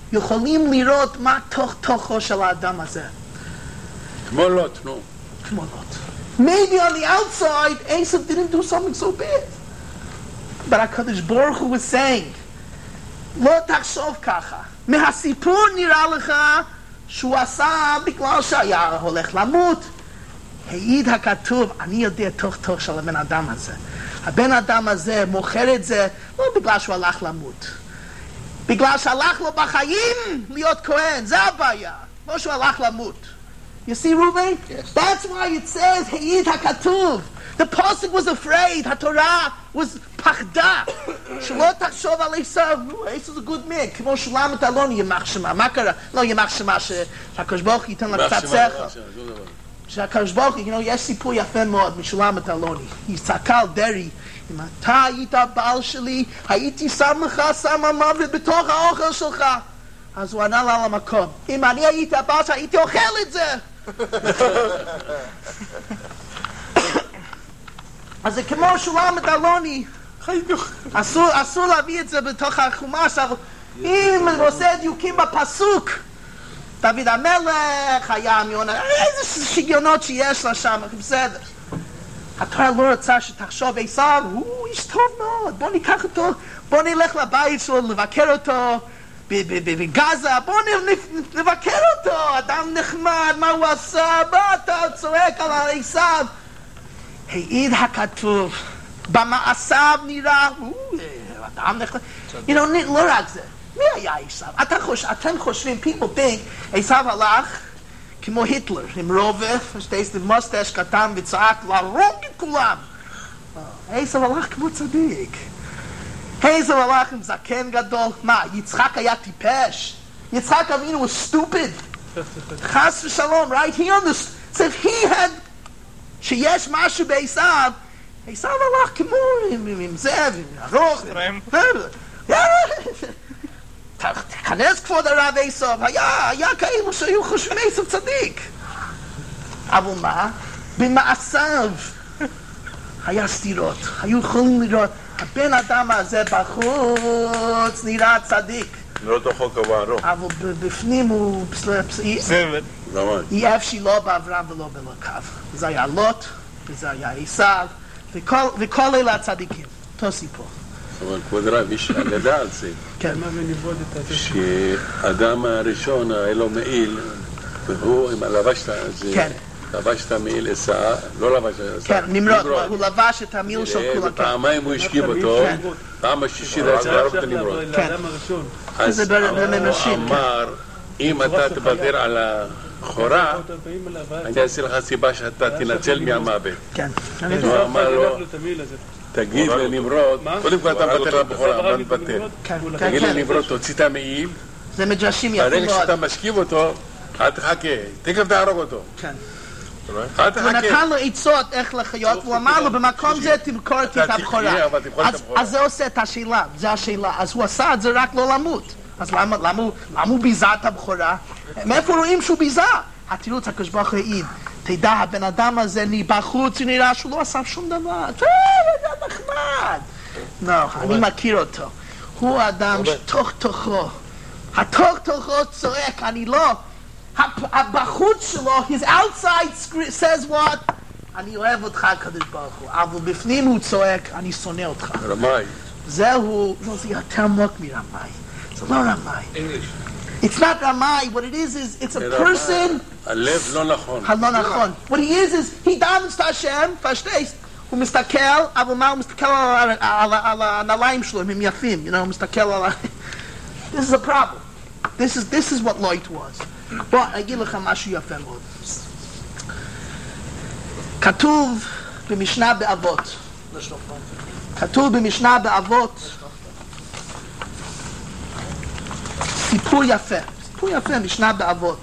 יכולים לראות מה תוכו של האדם הזה. כמו לוט, נו. כמו לוט. Maybe on the outside, Esav didn't do something so bad. But HaKadosh Baruch Hu was saying, לא תחשוב ככה. מהסיפור נראה לך שהוא עשה בגלל שהיה הולך למות. העיד הכתוב, אני יודע תוך של הבן אדם הזה. הבן אדם הזה מוכר את זה לא בגלל שהוא הלך למות. בגלל שהלך לו בחיים להיות כהן, זה הבעיה. לא שהוא הלך למות. You see, Ruben? Yes. That's why it says, העיד הכתוב. The Pasuk was afraid. HaTorah was פחדה. שלא תחשוב על עשיו. עשיו זה good man. כמו שולמית אלוני, ימח שמה. מה קרה? לא ימח שמה שהקדוש ברוך הוא ייתן לה קצת שכל. שהקדוש ברוך הוא, יש סיפור יפה מאוד משולמית אלוני. היא צעקה על דרי. אם אתה היית הבעל שלי, הייתי שם לך סם המוות בתוך האוכל שלך. אז הוא ענה לה על המקום. אם אני הייתי הבעל שלי, הייתי אוכל את זה. אז זה כמו שולמית אלוני. אסור להביא את זה בתוך החומש, אבל אם עושה דיוקים בפסוק, דוד המלך היה מיונה, איזה שגיונות שיש לה שם, בסדר. התורה לא רוצה שתחשוב עשיו, הוא איש טוב מאוד, בוא ניקח אותו, בוא נלך לבית שלו לבקר אותו בגזה, בוא נבקר אותו, אדם נחמד, מה הוא עשה, מה אתה צועק על עשיו? העיד הכתוב, במעשיו נראה, אדם נחמד, לא רק זה, מי היה עשיו? אתם חושבים, people think, עשיו הלך כמו היטלר, עם רובה, שטייסט מוסטש קטן וצעק להרוג את כולם. עשיו הלך כמו צדיק. עשיו הלך עם זקן גדול. מה, יצחק היה טיפש? יצחק אבינו was stupid. חס ושלום, right? He understood. So if he had, שיש משהו בעשיו, עשיו הלך כמו עם זאב, עם ארוך. תכנס כבוד הרב עשיו, היה כאלו שהיו חושבים עשיו צדיק. אבל מה? במעשיו היה סתירות, היו יכולים לראות, הבן אדם הזה בחוץ נראה צדיק. לא תוכו כבערו. אבל בפנים הוא אי אפשי לא באברהם ולא באלוקיו. זה היה לוט, וזה היה עשיו, וכל אלה הצדיקים. אותו סיפור. אבל כבוד רב, יש אגדה על זה. כן. שהאדם הראשון היה לו מעיל, והוא, אם לבשת מעיל עשה, לא לבשת עשה. כן, נמרוד, הוא לבש את המעיל של כולם. ופעמיים הוא השכיב אותו, פעם השישית היה צריך את נמרוד. כן. אז הוא אמר, אם אתה תוותר על החורה, אני אעשה לך סיבה שאתה תנצל מהמוות. כן. הוא אמר לו, תגיד לנמרוד, קודם כל אתה מוותר על הבחורה, אבל מוותר. תגיד לנמרוד, תוציא את המעיל, זה מדרשים יפים מאוד. ברגע שאתה משכיב אותו, אל תחכה, תכף תהרוג אותו. כן. אל תחכה. הוא נתן לו עצות איך לחיות, והוא אמר לו, במקום זה תמכור את הבחורה. אז זה עושה את השאלה, זה השאלה. אז הוא עשה את זה רק לא למות. אז למה הוא ביזה את הבחורה? מאיפה רואים שהוא ביזה? התירוץ הקדוש ברוך הוא העיד. תדע, הבן אדם הזה בחוץ נראה שהוא לא עשה שום דבר. זה נחמד. לא, אני מכיר אותו. הוא אדם שתוך תוכו. התוך תוכו צועק, אני לא. בחוץ שלו, his outside says what? אני אוהב אותך, הקדוש ברוך הוא. אבל בפנים הוא צועק, אני שונא אותך. רמאי. זהו, זה יותר עמוק מרמאי. זה לא רמאי. It's not Ramai. What it is it's a person. הלב לא נכון. הלא נכון. What he is he davened to Hashem, verstehst? הוא מסתכל, אבל מה הוא מסתכל על הנעליים שלו, הם יפים, הוא מסתכל על... This is a problem. This is what light was. בוא, אני אגיד לך משהו יפה מאוד. כתוב במשנה באבות. כתוב במשנה באבות סיפור יפה, משנה באבות.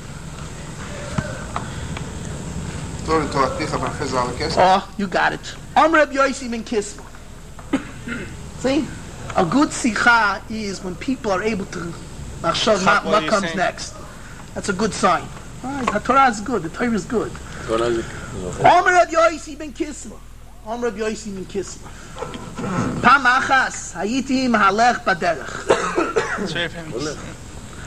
Oh, you got it. Reb Yosi ben Kisma. See? A good sikha is when people are able to machshav what comes next. That's a good sign. Right, the Torah is good, the Torah is good. Reb Yosi ben Kisma. Reb Yosi ben Kisma. פעם אחת הייתי מהלך בדרך.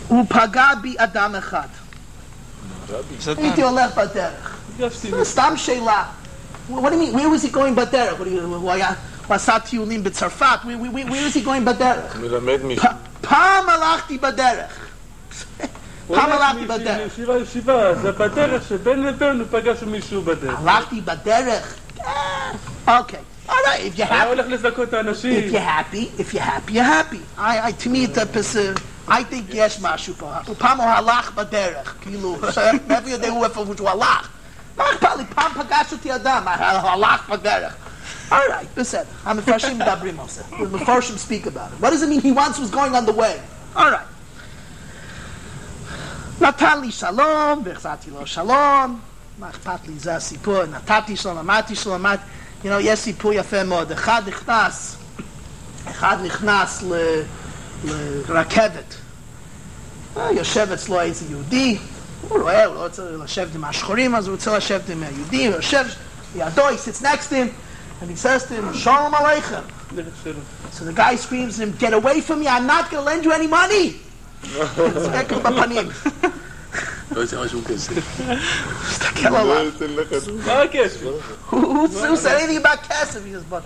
הוא פגע בי אדם אחד. הייתי הולך בדרך. סתם שאלה. What do you mean? Where was he going בדרך? הוא עשה טיולים בצרפת. Where was he going בדרך? מלמד מישהו. פעם הלכתי בדרך. פעם הלכתי בדרך. ישיבה, זה בדרך שבין לבין הוא פגש מישהו בדרך. הלכתי בדרך? אוקיי. All right, if you're happy. הולך לזכות האנשים. If you're happy, you're happy. To me, I think יש משהו פה. פעם הוא הלך בדרך, כאילו, מאיפה יודע הוא איפה הוא הלך? מה אכפת לי? פעם פגש אותי אדם, הלך בדרך. All right, בסדר. המפרשים מדברים על זה. המפרשים speak about it. What does it mean he once was going on the way? All right. נתן לי שלום, והחזרתי לו שלום. מה אכפת לי? זה הסיפור. נתתי שלום, אמרתי שלום, You know, יש סיפור יפה מאוד. אחד נכנס לרכבת. יושב אצלו איזה יהודי. הוא רואה, הוא לא רוצה לשבת עם השחורים, אז הוא רוצה לשבת עם היהודי. הוא יושב לידו, he sits next to him, and he says to him, Shalom Aleichem. So the guy screams to him, get away from me, I'm not going to lend you any money. צחק לו בפנים. לא יצא משהו כסף. מסתכל עליו. מה הקשר? הוא עושה לי בכסף.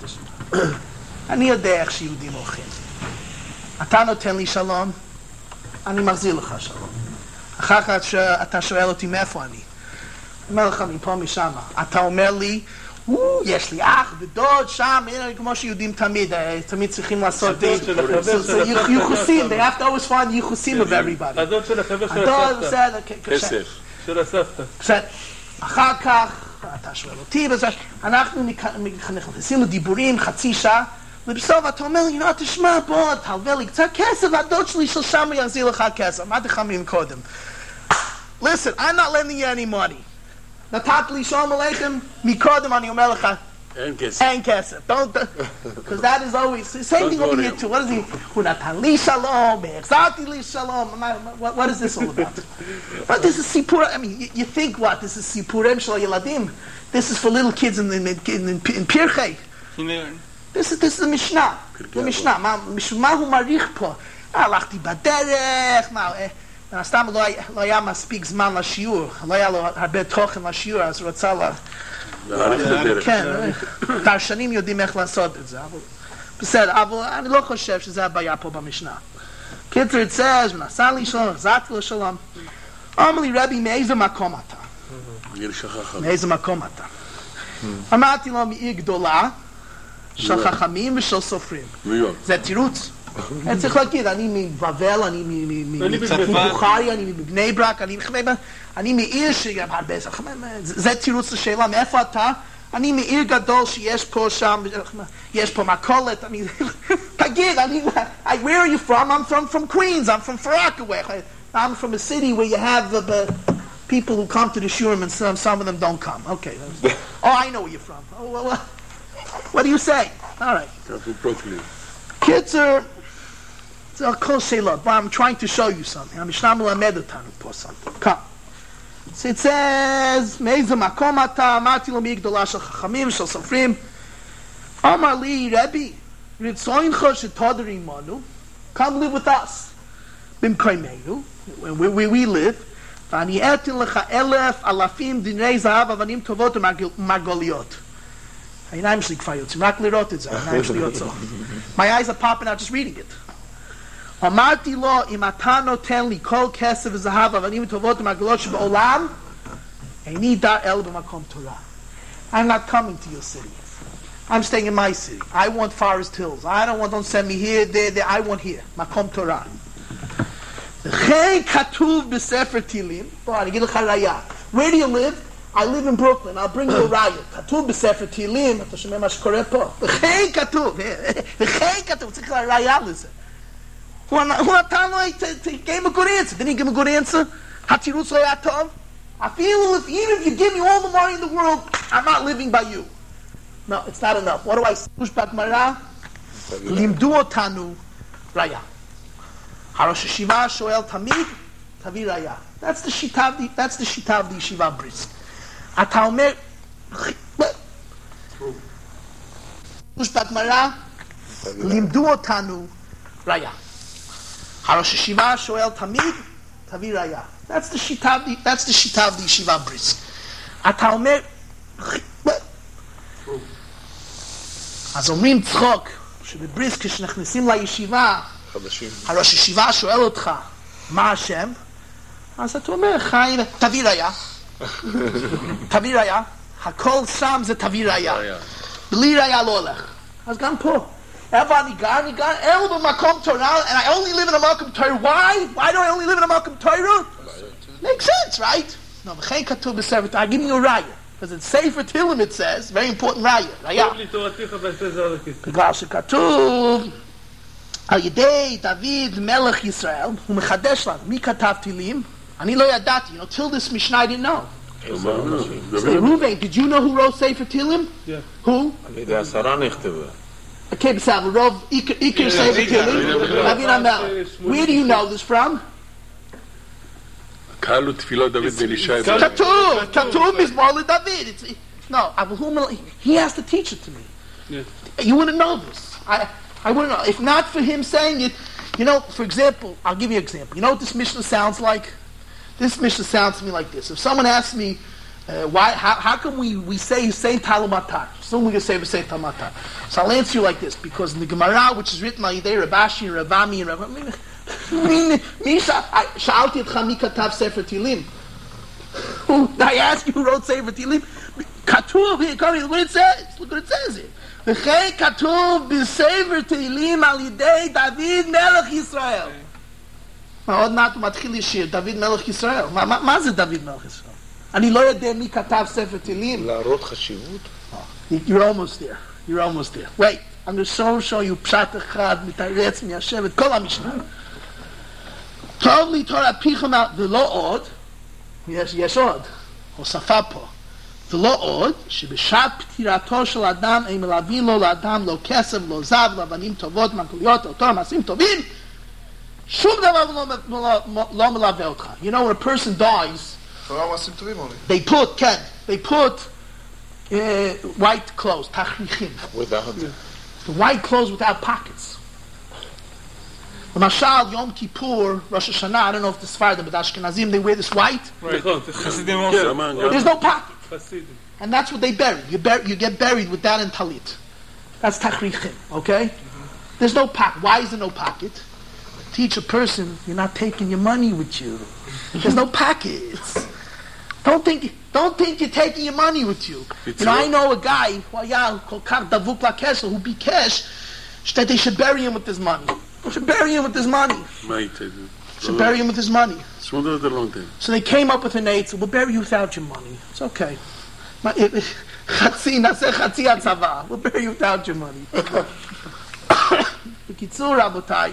אני יודע איך שיהודים הולכים. אתה נותן לי שלום, אני מחזיר לך שלום. אחר כך אתה שואל אותי מאיפה אני. אני אומר לך מפה משם. אתה אומר לי, יש לי אח ודוד שם, כמו שיהודים תמיד צריכים לעשות ייחוסים, they have to always find ייחוסים of everybody. הדוד של החבר של הסבתא. כסף. של הסבתא. אחר כך, אתה שואל אותי, אנחנו נכנסים לדיבורים חצי שעה, ובסוף אתה אומר לי, תשמע, בוא, תלווה לי קצת כסף, והדוד שלי של שם יחזיר לך כסף. מה תחמים קודם? Listen, I'm not lending you any money. נתת לי שלום עליכם, מקודם אני אומר לך, אין כסף. Because that is always, same thing over here too. What is he? הוא נתן לי שלום, החזרתי לי שלום. What is this all about? But this is סיפור, I mean, you think what? This is סיפורים של ילדים. This is for little kids in פרחי. This is a משנה. זה משנה. מה הוא מעריך פה? הלכתי בדרך, סתם לא היה מספיק זמן לשיעור, לא היה לו הרבה תוכן לשיעור, אז הוא רצה כן, דרשנים יודעים איך לעשות את זה, בסדר, אבל אני לא חושב שזה הבעיה פה במשנה. קיצר it says, נסע לי שלום, החזרתי לו שלום. אמר לי רבי, מאיזה מקום אתה? מאיזה מקום אתה? אמרתי לו, מעיר גדולה, של חכמים ושל סופרים. זה תירוץ. אני צריך להגיד, אני מבבל, אני מבוכרי, אני מבני ברק, אני מעיר שגם הרבה, זה תירוץ לשאלה, מאיפה אתה? אני מעיר גדול שיש פה שם, יש פה מכולת, תגיד, where are you from? I'm from Queens, I'm from Farakaway, I'm from a city where you have people who come to the shurim and some of them don't come. Okay. Oh, I know where you're from. Oh, well, what do you say? All right. Kitzer, I'll call Sheila, but I'm trying to show you something. המשנה מלמד אותנו פה something. Come. So it says, מאיזה מקום אתה? אמרתי לו, מי גדולה של חכמים, של סופרים. אמר לי, רבי, רצוינך שתודר עמנו, come live with us. במקומנו, where we live, ואני אתן לך 1,000 דינרי זהב, אבנים טובות ומרגליות. העיניים שלי כבר יוצאים, רק לראות את זה, העיניים שלי יוצאות. My eyes are popping out just reading it. אמרתי לו, אם אתה נותן לי כל כסף וזהב, אבנים טובות ומרגליות שבעולם, איני דר אלא במקום תורה. I'm not coming to your city. I'm staying in my city. I want Forest Hills. Don't send me here, there, I want here. מקום תורה. וכן כתוב בספר תהילים, בוא, אני אגיד לך ראיה. Where do you live? I live in Brooklyn. I'll bring you a riot. כתוב בספר תהילים, אתה שומע מה שקורה פה? וכן כתוב, צריך ראיה לזה. הוא נתן לו game a good answer. Didn't he give a good answer? התירוץ לא היה טוב? Even if you give me all the money in the world, I'm not living by you. No, it's not enough. What do I say? בגמרא, לימדו אותנו ראיה. הראש ישיבה שואל תמיד, תביא ראיה. That's the שיטה of the ישיבה בריסק. אתה אומר, בגמרא, לימדו אותנו ראיה. הראש ישיבה שואל תמיד, Taviraya. That's the shita of the yeshiva brisk. אתה אומר, אז אומרים צחוק, שבבריסק כשנכנסים לישיבה, הראש ישיבה שואל אותך, מה השם? אז אתה אומר, חי, תביא ראיה, הכל שם זה תביא ראיה, בלי ראיה לא הולך. אז גם פה, איפה אני גר אלו במקום תורה, and I only live in a מקום תורה. Why do I only live in a מקום תורה? Makes sense, right? No, וכן כתוב בספר תורה, give me a ראיה. Because it's Sefer Tehillim, it says, very important ראיה. בגלל שכתוב, על ידי דוד מלך ישראל, הוא מחדש לנו, מי כתב תהילים? אני לא ידעתי, till this Mishnah I didn't know. Reuven, did you know who wrote Sefer Tehillim? Yeah. Who? Okay, בסדר, רוב עיקר Sefer Tehillim, דוד המלך. Where do you know this from? קהלו תפילות דוד ואלישע. כתוב מזמור לדוד. No, he has to teach it to me. Yeah. You wouldn't know this. I wouldn't know. If not for him saying it, for example, I'll give you an example. You know what this Mishnah sounds like? This Mishnah sounds to me like this. If someone asks me, how come we say Talamatar? Soon we can say Talamatar. So I'll answer you like this, because in the Gemara, which is written by Yidei Rabashi and Ravami and Ravami, שאלתי אותך מי כתב ספר תהילים. I asked you who wrote ספר תהילים. כתוב, look what it says here. וכן כתוב בספר תהילים על ידי דוד מלך ישראל. עוד מעט הוא מתחיל לשיר, דוד מלך ישראל. מה זה דוד מלך ישראל? אני לא יודע מי כתב ספר תהילים. להראות חשיבות? You're almost there. Wait, I'm going to show you פשט אחד, מתרץ, מיישב את כל המשנה. טוב לי תורה פיכם ולא עוד, יש עוד, הוספה פה, ולא עוד, שבשעת פטירתו של אדם, הם מלווים לו לאדם, לא כסף, לא זב, לא אבנים טובות, מנכליות, אותו מעשים טובים, שום דבר לא מלווה אותך. You know, when a person dies, they put white clothes, tachrichim. The white clothes without pockets. Mashal, Yom Kippur, Rosh Hashanah, I don't know if the Sephardim, but Ashkenazim, they wear this white. Right. There's no pocket. And that's what they bury. You get buried with that in Talit. That's Tachrichim, okay? There's no pocket. Why is there no pocket? Teach a person, you're not taking your money with you. There's no pockets. Don't think you're taking your money with you. I know a guy, who Bikesh, that they should bury him with his money. Should bury him with his money. So they came up with an eight, so we'll bury you without your money. It's okay. We'll bury you without your money. בקיצור, רבותיי,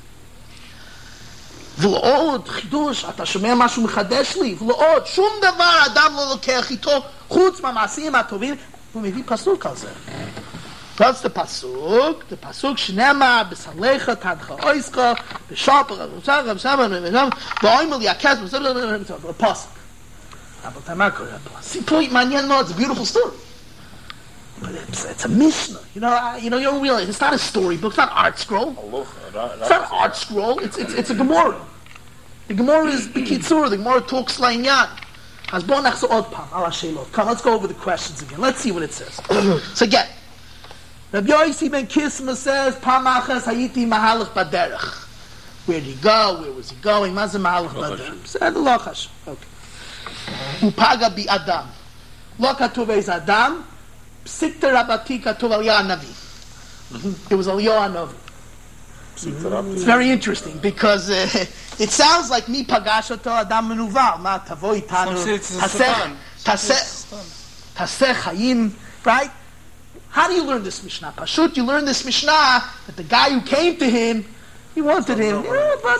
ולעוד חידוש, אתה שומע משהו מחדש לי, ולעוד, שום דבר אדם לא לוקח איתו, חוץ מהמעשים הטובים, הוא מביא פסוק על זה. What's the pasuk? The pasuk shnema b'salecha tadcha oiska b'shapar b'oimel yakaz the pasuk. See, point manyan, no, it's a beautiful story, but it's a mishnah. You don't realize it's not a storybook. It's not an art scroll. It's not an art scroll. It's a Gemara. The Gemara is b'kitzur. The Gemara talks la'inyan. Come, let's go over the questions again. Let's see what it says. So again. Rabbi Yossi ben Kisma says, Pamachas hayiti mahalach baderech. Where did he go? Where was he going? Mazeh mahalach baderech. Said lo chashuv. Okay. Upaga bi Adam. Lo katuv ez Adam. Psikta rabati katuv al Yanavi. It was al Yanavi. It's very interesting because it sounds like mi pagashoto Adam menuval. Ma tavo itanu. Taseh chayim. Right? How do you learn this Mishnah? Pashut, you learn this Mishnah that the guy who came to him, he wanted him. Come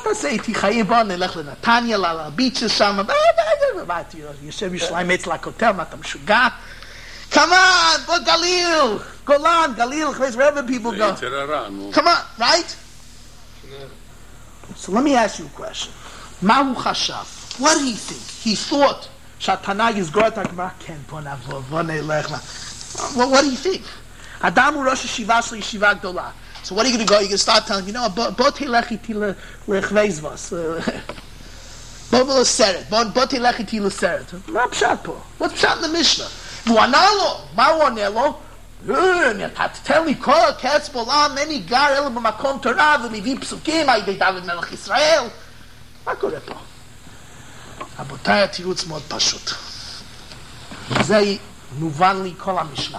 on, go Galil, Golan, Galil, wherever people go. Come on, right? So let me ask you a question. Mahu Chashav, what did he think? He thought, Shatanag is Gortak Maken Ponavo, Vone Lechma. What do you think? Adam Rosh Yeshiva Shli Yeshiva Gdola. So what are you going to go? You're going to start telling him, Botei lechi lechveizvas. בוא לסרט, בוא תלך איתי לסרט. מה הפשט פה? מה הפשט למשנה? והוא ענה לו, מה הוא עונה לו? אתה תתן לי כל הקץ בעולם, אין לי גר אלא במקום תורה ומביא פסוקים על ידי דוד מלך ישראל. מה קורה פה? רבותיי, התירוץ מאוד פשוט. זה מובן לי כל המשנה.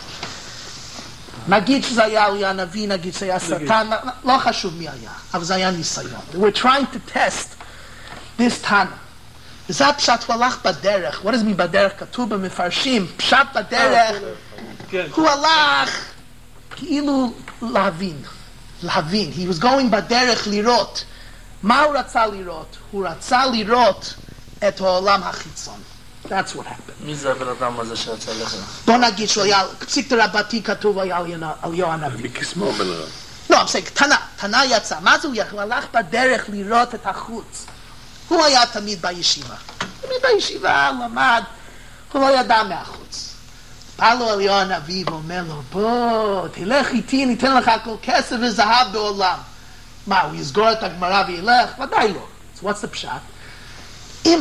נגיד שזה היה עלייה הנביא, נגיד שזה היה שטן, לא חשוב מי היה, אבל זה היה ניסיון. We're trying to test this Tana. וזה הפשט, הוא הלך בדרך. What does mean בדרך? כתוב במפרשים, פשט בדרך. הוא הלך כאילו להבין. He was going בדרך לראות. מה הוא רצה לראות? הוא רצה לראות את העולם החיצון. That's what happened. מי זה הבן אדם הזה שרצה ללכת? בוא נגיד שהוא היה, פסיקתא רבתי כתוב היה על יוהן הנביא. מקסמו בן אדם. לא, I'm saying, תנא יצא. מה זה הוא יחד? הוא הלך בדרך לראות את החוץ. הוא היה תמיד בישיבה. למד, הוא לא ידע מהחוץ. בא לו על יוהן הנביא ואומר לו, בוא, תלך איתי, ניתן לך כל כסף וזהב בעולם. מה, הוא יסגור את הגמרא וילך? ודאי לא. So what's the pshat? עם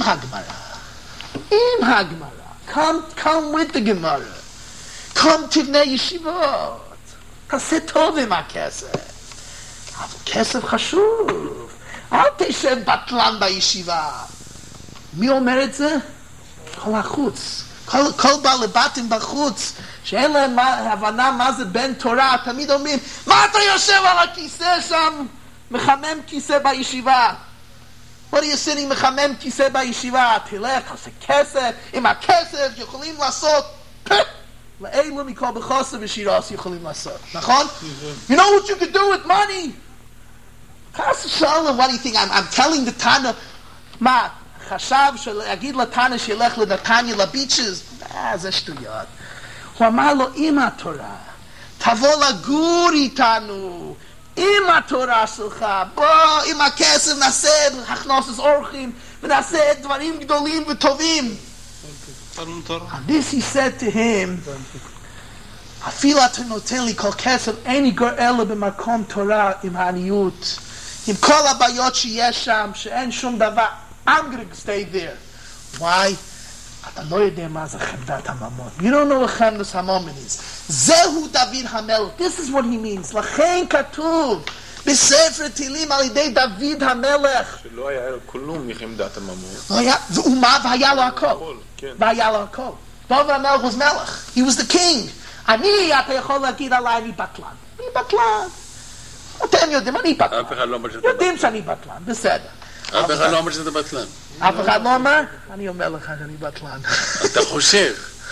הגמרא. Come with the Gemara. Come תבנה ישיבות. תעשה טוב עם הכסף. אבל כסף חשוב. אל תשב בטלן בישיבה. מי אומר את זה? כל החוץ. כל בעלי בתים בחוץ, שאין להם הבנה מה זה בן תורה, תמיד אומרים, מה אתה יושב על הכיסא שם? מחמם כיסא בישיבה. What are you sitting מחמם כיסא בישיבה? תלך, תעשה כסף. עם הכסף יכולים לעשות לאלו מכל בחוסר ושירוס יכולים לעשות. נכון? You know what you could do with money? חס ושלום, what do you think? I'm telling the Tana, מה? חשב להגיד לתנא שילך לנתניה לביצ'ז? זה שטויות. הוא אמר לו, עם התורה, תבוא לגור איתנו, עם התורה שלך, בוא עם הכסף נעשה הכנוסס אורחים, ונעשה דברים גדולים וטובים. And this he said to him, אפילו אתה נותן לי כל כסף, אין לי גר אלא במקום תורה עם העניות, עם כל הבעיות שיש שם, שאין שום דבר. I'm going to stay there. Why? אתה לא יודע מה זה חמדת הממון. You don't know what חמדת הממון is. זהו דוד המלך. This is what he means. לכן כתוב בספר תהילים על ידי דוד המלך. שלא היה לו כלום מחמדת הממון. לא היה, והיה לו הכל. והיה לו הכל. דוד המלך was מלך. He was the king. אתה יכול להגיד עליי, אני בטלן. אני בטלן. אתם יודעים, אני בטלן. אף אחד לא אומר שאתה יודעים שאני בטלן, בסדר. אף אחד לא אומר שאתה בטלן. אף אחד לא אומר? אני אומר לך שאני בטלן. אתה חושב.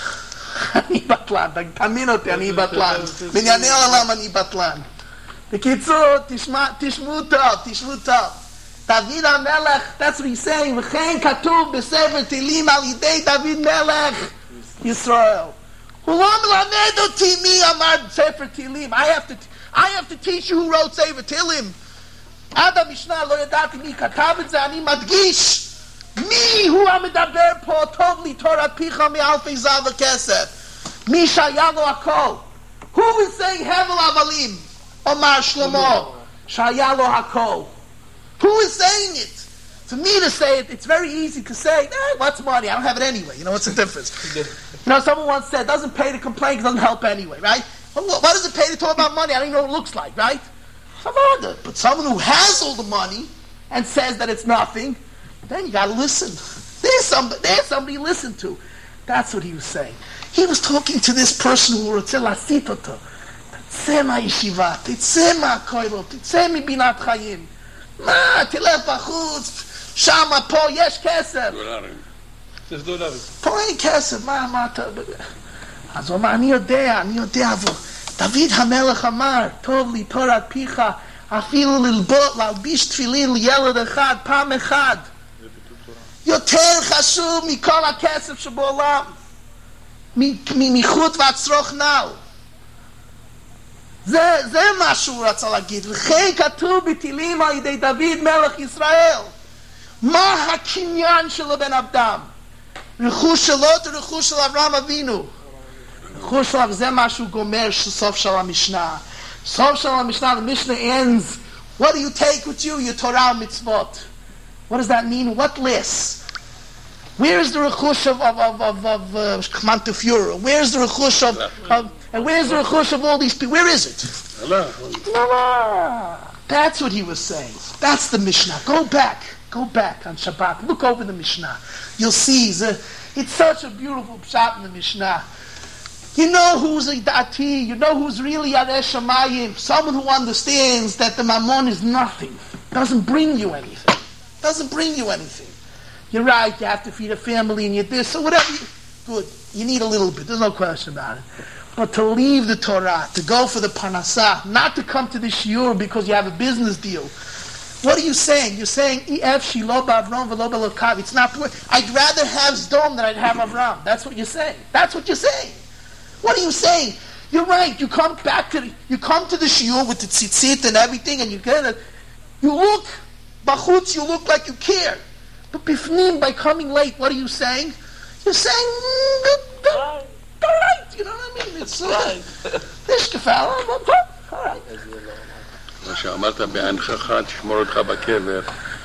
אני בטלן, תאמין אותי, אני בטלן. בענייני העולם אני בטלן. בקיצור, תשמעו טוב. דוד המלך, that's what he's saying, וכן כתוב בספר תהילים על ידי דוד מלך ישראל. הוא לא מלמד אותי מי אמר ספר תהילים. I have to teach you who wrote ספר תהילים. עד המשנה לא ידעתי מי כתב את זה, אני מדגיש מי הוא המדבר פה, טוב לי תורת פיך מאלפי זהב וכסף, מי שהיה לו הכל. Who is saying הבל הבלים? אומר שלמה שהיה לו הכל. Who is saying it? For me to say it, it's very easy to say, what's money? I don't have it anyway. You know, what's the difference? Someone once said, doesn't pay to complain, it doesn't help anyway, right? What does it pay to talk about money? I don't even know what it looks like, right? But someone who has all the money and says that it's nothing, then you got to listen. There's somebody to listen to. That's what he was saying. He was talking to this person who רוצה להסיט אותו. תצא מהישיבה, תצא מהכולל, תצא מבינת חיים. מה, תלך בחוץ, שמה, פה יש כסף. דולרים. פה אין כסף, מה אתה... אז הוא אמר, אני יודע, אבל... דוד המלך אמר, טוב לי תורת פיך, אפילו להלביש תפילין לילד אחד, פעם אחד. יותר חשוב מכל הכסף שבעולם. מחוט והצרוך נעל. זה מה שהוא רצה להגיד. וכן כתוב בתהילים על ידי דוד מלך ישראל. מה הקניין של הבן אדם? רכוש שלו ורכוש של אברהם אבינו. רכוש שלו, וזה מה שהוא גומר סוף של המשנה. סוף של המשנה, the Mishnah ends, what do you take with you? Your Torah and mitzvot. What does that mean? What lasts? Where is the rechush of Montefiore? Where's the rechush and where's the rechush of all these people? Where is it? That's what he was saying. That's the Mishnah. Go back on Shabbat. Look over the Mishnah. You'll see it's such a beautiful pshat in the Mishnah. You know who's a dati. You know who's really Yareh Shamayim. Someone who understands that the mammon is nothing. Doesn't bring you anything. You're right, you have to feed a family and you're this, so whatever. Good, you need a little bit, there's no question about it. But to leave the Torah, to go for the parnasah, not to come to the shiur because you have a business deal. What are you saying? You're saying, Ef shilo ba'avram v'lo b'lokav. It's not, I'd rather have Zdom than I'd have Avram. That's what you're saying. What are you saying? You're right, you come to the shiur with the tzitzit and everything, and you look, bachutz, you look like you care. But bifnim, by coming late, what are you saying? You're saying, all right, you know what I mean? It's nishkafal, all right. מה שאמרת בענך תשמור אותך בקבר,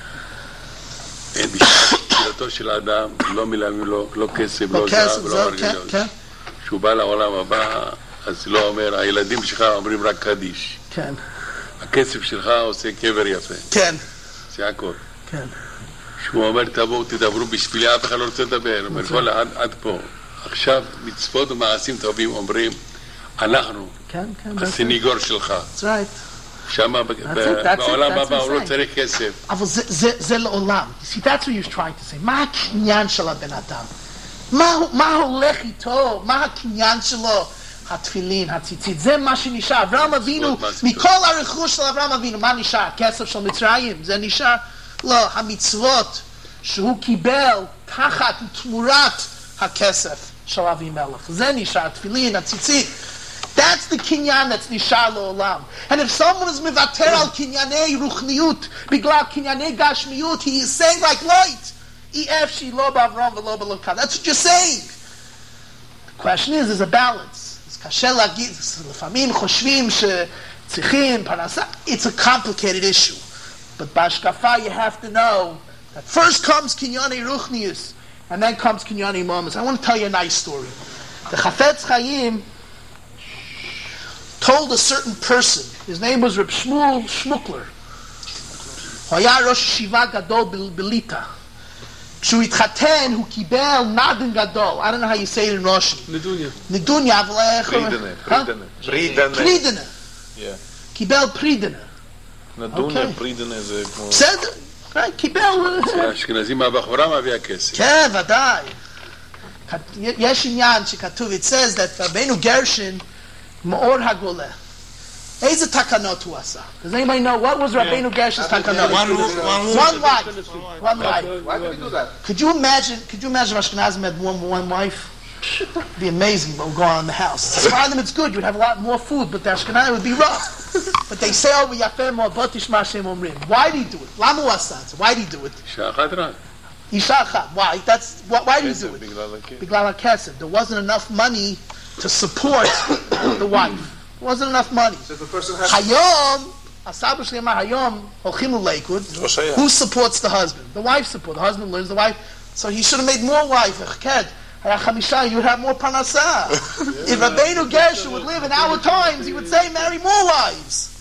אין בשבילתו של האדם, לא מילה מלו, לא כסף, לא זהב, לא מרגליות. כשהוא בא לעולם הבא, אז לא אומר, הילדים שלך אומרים רק קדיש. כן. הכסף שלך עושה קבר יפה. כן. זה הכל. כן. שהוא אומר, תבואו, תדברו בשבילי, אף אחד לא רוצה לדבר. אומר, כל עד פה. עכשיו, מצוות ומעשים טובים אומרים, אנחנו, הסניגור שלך. That's right. שמה, בעולם הבא הוא לא צריך כסף. אבל זה לעולם. See, that's what he was trying to say. מה הקניין של הבן אדם? מה הולך איתו? מה הקניין שלו? התפילין, הציצית, זה מה שנשאר. אברהם אבינו, מכל הרכוש של אברהם אבינו, מה נשאר? הכסף של מצרים, זה נשאר? לא, המצוות שהוא קיבל תחת ותמורת הכסף של אבימלך. זה נשאר, התפילין, הציצית. That's the kinyan that's nishar le'olam. And if someone is mevater al kinyanei ruchniyut, bigla kinyanei gashmiyut, he is saying like light, Ef shi lo ba'avram v'lo b'lokav. That's what you're saying. The question is, there's a balance. It's kasher lagid, l'famim choshvim she'tzichim, parnasah. It's a complicated issue. But b'ashkafa, you have to know that first comes kinyanei ruchniyus, and then comes kinyanei mamas. I want to tell you a nice story. The Chafetz Chaim told a certain person, his name was Reb Shmuel Shmukler. היה ראש ישיבה גדול בליטא. כשהוא התחתן, הוא קיבל נדן גדול. I don't know how you say it in Russian. נדוניה, אבל איך... פרידנה. קיבל פרידנה. נדוניה, פרידנה זה כמו... בסדר, קיבל... האשכנזים הבחורה מביאה כסף. כן, ודאי. יש עניין שכתוב, it says that רבנו גרשן Ma'or HaGoleh. Eize takanot hu asa. Does anybody know what was Rabbeinu Gershon's takanot? One wife. Why did he do that? Could you imagine Ashkenazim had one wife? It'd be amazing what would go on in the house. For them it's good, you'd have a lot more food, but the Ashkenazim would be rough. But they say, oh, Yafeh Mo'abot Tishma Hashem Omrim. Why did he do it? Lama hu asa. Why did he do it? Isha achat rak. Isha achat. Why? Why did he do it? Biglal HaKesef. There wasn't enough money to support the wife. There wasn't enough money. So the person has Hayom, Asabu Shlema Hayom, Holchim Leikud. Who supports the husband? The wife supports. The husband learns the wife. So he should have made more wife. You would have more parnasah. If Rabbeinu Gershon would live in our times, he would say, marry more wives.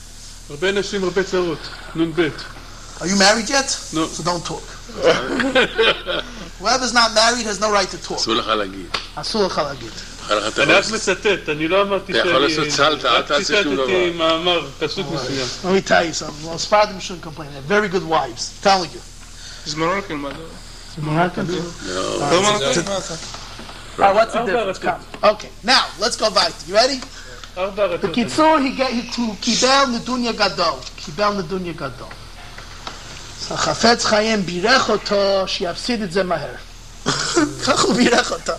Are you married yet? No. So don't talk. Whoever's not married has no right to talk. אסור לך להגיד. אסור לך להגיד. אני רק מצטט, אני לא אמרתי אתה יכול לעשות סלטה, אל תעשה שום דבר. ציטטתי מאמר, פסוק מסוים. Let me tell you something. Well, Sfardim shouldn't complain. They're very good wives. I'm telling you. זה מרוקן, מה It's Moroccan? לא מרוקן? All right, what's the difference? Come. Okay, now, let's go back. You ready? The Kitzur, he קיבל נדוניה גדול. קיבל נדוניה גדול. So חפץ חיים בירך אותו שיפסיד את זה מהר. כך הוא בירך אותו.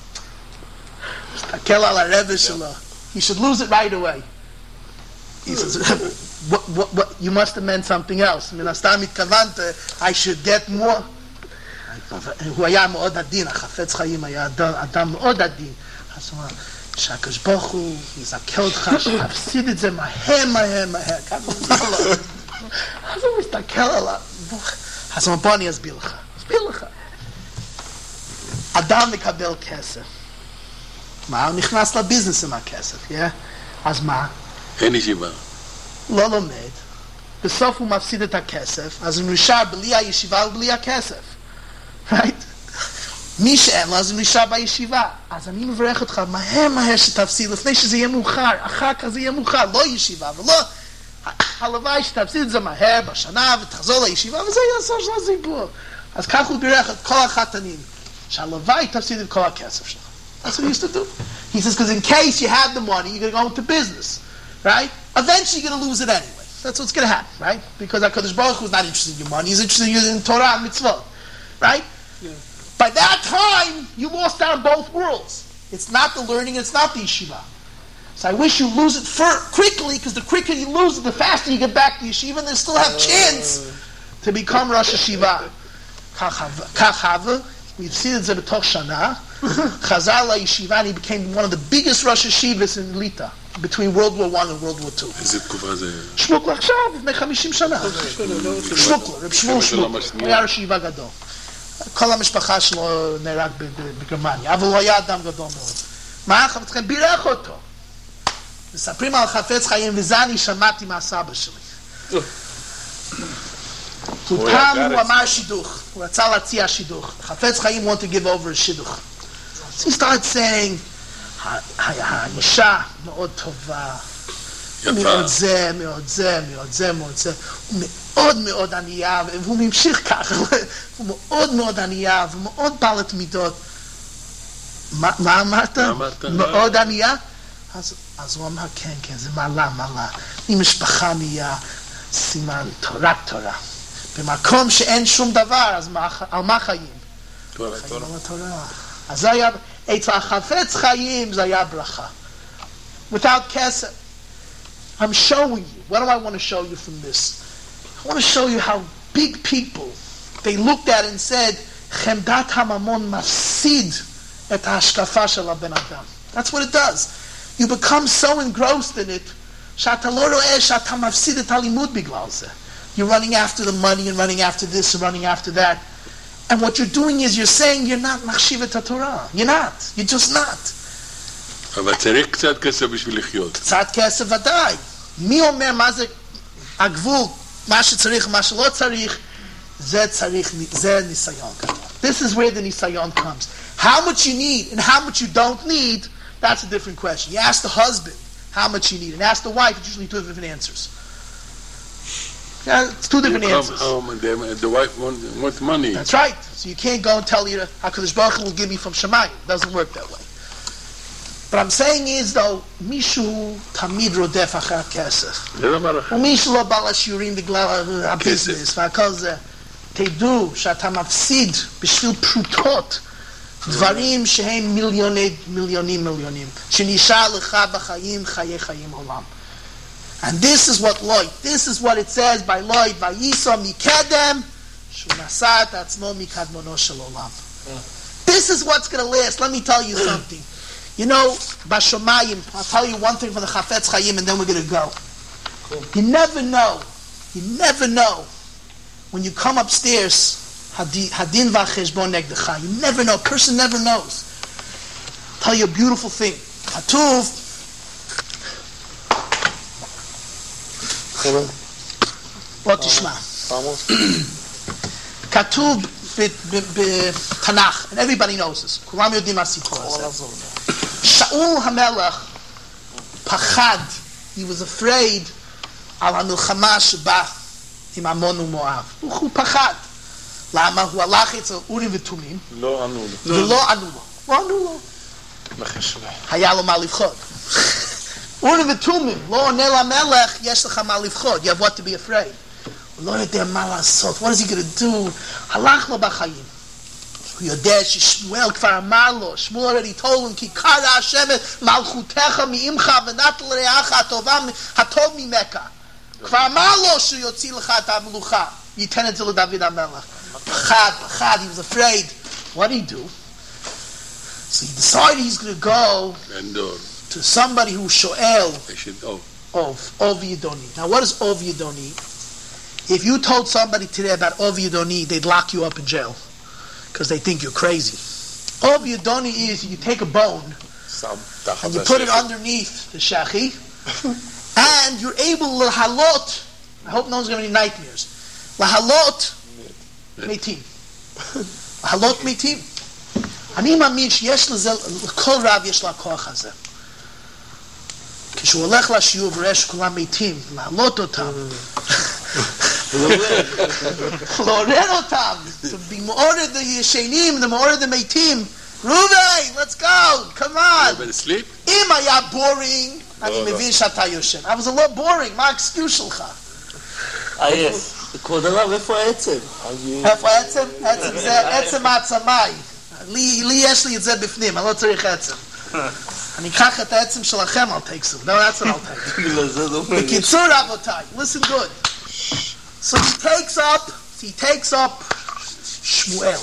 תסתכל על הרבי שלו. He should lose it right away. He says, what, you must have meant something else. מן הסתם התכוונת, I should get more. הוא היה מאוד עדין, החפץ חיים היה אדם מאוד עדין. אז הוא אמר, שהקדוש ברוך הוא יזכה אותך, שתפסיד את זה מהר. אז הוא מסתכל עליו. אז בוא אני אסביר לך. אדם מקבל כסף. מה? הוא נכנס לביזנס עם הכסף, אז מה? אין ישיבה. לא לומד. בסוף הוא מפסיד את הכסף, אז הוא נשאר בלי הישיבה ובלי הכסף. right? מי שאין לו, אז הוא נשאר בישיבה. אז אני מברך אותך, מהר שתפסיד, לפני שזה יהיה מאוחר, אחר כך זה יהיה מאוחר, לא ישיבה, ולא... הלוואי שתפסיד את זה מהר בשנה, ותחזור לישיבה, וזה יעשה של הזיבור. אז כך הוא בירך את כל החתנים, שהלוואי תפסיד את כל הכסף שלך. That's what he used to do. He says, because in case you have the money, you're going to go into business, right? Eventually you're going to lose it anyway. That's what's going to happen, right? Because HaKadosh Baruch Hu is not interested in your money, he's interested in Torah and mitzvot, right? Yeah. By that time, you lost out on both worlds. It's not the learning, it's not the yeshiva. So I wish you lose it quickly, because the quicker you lose it, the faster you get back to yeshiva, and they still have chance to become Rosh Yeshiva. Kach we've seen it b'toch shana. Chazar LaYeshiva, and he became one of the biggest Rosh Yeshivas in Lita, between World War I and World War II. איזה תקופה זה? שמוקלו עכשיו, לפני 50 שנה. שמוקלו, רב שמואל שמוקלו. הוא היה ראש ישיבה גדול. כל המשפחה שלו נהרג בגרמניה, אבל הוא היה אדם גדול מאוד. מה? חפצכם בירך אותו. מספרים על חפץ חיים, וזה אני שמעתי מהסבא שלי. פעם הוא אמר שידוך, הוא רצה להציע שידוך. חפץ חיים want to give over שידוך. So he started saying, האישה מאוד טובה, מאוד זה, מאוד זה, מאוד זה, מאוד זה. הוא מאוד מאוד ענייה, והוא ממשיך ככה, הוא מאוד מאוד ענייה, ומאוד בעלת מידות. מה אמרת? מאוד ענייה? אז הוא אמר, כן, זה מעלה. היא משפחה ענייה, סימן רק תורה. במקום שאין שום דבר, אז על מה חיים? תורה. אז זה היה, אצל החפץ חיים זה היה ברכה. Without כסף. I'm showing you. What do I want to show you from this? I want to show you how big people, they looked at it and said, חמדת הממון מפסיד את ההשקפה של הבן אדם. That's what it does. You become so engrossed in it, שאתה לא רואה שאתה מפסיד את הלימוד בגלל זה. You're running after the money and running after this and running after that. And what you're doing is you're saying you're not מחשיב את התורה. You're not. You're just not. אבל צריך קצת כסף בשביל לחיות. קצת כסף ודאי. מי אומר מה זה הגבול, מה שצריך, מה שלא צריך, זה ניסיון. This is where the ניסיון comes. How much you need and how much you don't need, that's a different question. You ask the husband how much you need and ask the wife, it's usually two different answers. Yeah, it's two different answers. Home and the wife wants money. That's right. So you can't go and tell you HaKadosh Baruch Hu will give me from Shemayim. It doesn't work that way. What I'm saying is, though, Mishu Tamid Rodef Achar Kesef. Umishu lo bal hashiurim bigla ha-business. V'akol ze. תדעו שאתה מפסיד בשביל פרוטות דברים שהם מיליונים שנשאר לך בחיים חיי חיים עולם. And this is what Lloyd, this is what it says by Lloyd, ויסו מקדם שהוא נשא את עצמו מקדמונו של עולם. This is what's going to last. Let me tell you something. You know, Bashomayim, I'll tell you one thing from the Chafetz Chaim and then we're going to go. Cool. You never know when you come upstairs, hadin v'cheshbon negdecha. You never know. A person never knows. I'll tell you a beautiful thing. Katuv. What tishma? Katuv b'Tanach, and everybody knows this. Kulam yodim hasippur hazeh. Shaul HaMelech pachad. He was afraid al hamilchama sheba. עם עמון ומואב. הוא פחד. למה? הוא הלך אצל אורים ותומים. לא ענו לו. ולא ענו לו. לא ענו לו. היה לו מה לבחוד. אורים ותומים, לא עונה למלך, יש לך מה לבחוד. You have what to be afraid. הוא לא יודע מה לעשות. What is he going to do? הלך לו בחיים. הוא יודע ששמואל כבר אמר לו, שמואל already told him, כי קרא השם מלכותך מעמך ונתן לרעך הטוב ממך. כבר אמר לו שהוא יוציא לך את המלוכה, ייתן את זה לדוד המלך. פחד, he was afraid. What did he do? So he decided he's going to go to somebody who's shoel, Ov Yidoni. Now what is Ov Yidoni? If you told somebody today about Ov Yudoni, they'd lock you up in jail because they think you're crazy. Ov Yudoni is you take a bone and you put it underneath the shachi, and you're able lahalot. I hope no one's going to have any nightmares. Lahalot metim. Lahalot metim. אני מאמין שיש לזה, לכל רב יש לה כוח הזה. כשהוא הולך לשיעור וראה שכולם מתים, להעלות אותם. לעורר אותם. במעורר הישנים, במעורר המתים. רובי, let's go, come on. אם היה boring, אני מבין שאתה יושן. אבל זה לא boring, מה האקסקיוז שלך? כבוד הרב, איפה העצם? איפה העצם? העצם זה עצם העצמי. לי יש לי את זה בפנים, אני לא צריך עצם. אני אקח את העצם שלכם, I'll take some. No, that's what I'll take. בקיצור, רבותיי, listen good. So he takes up שמואל.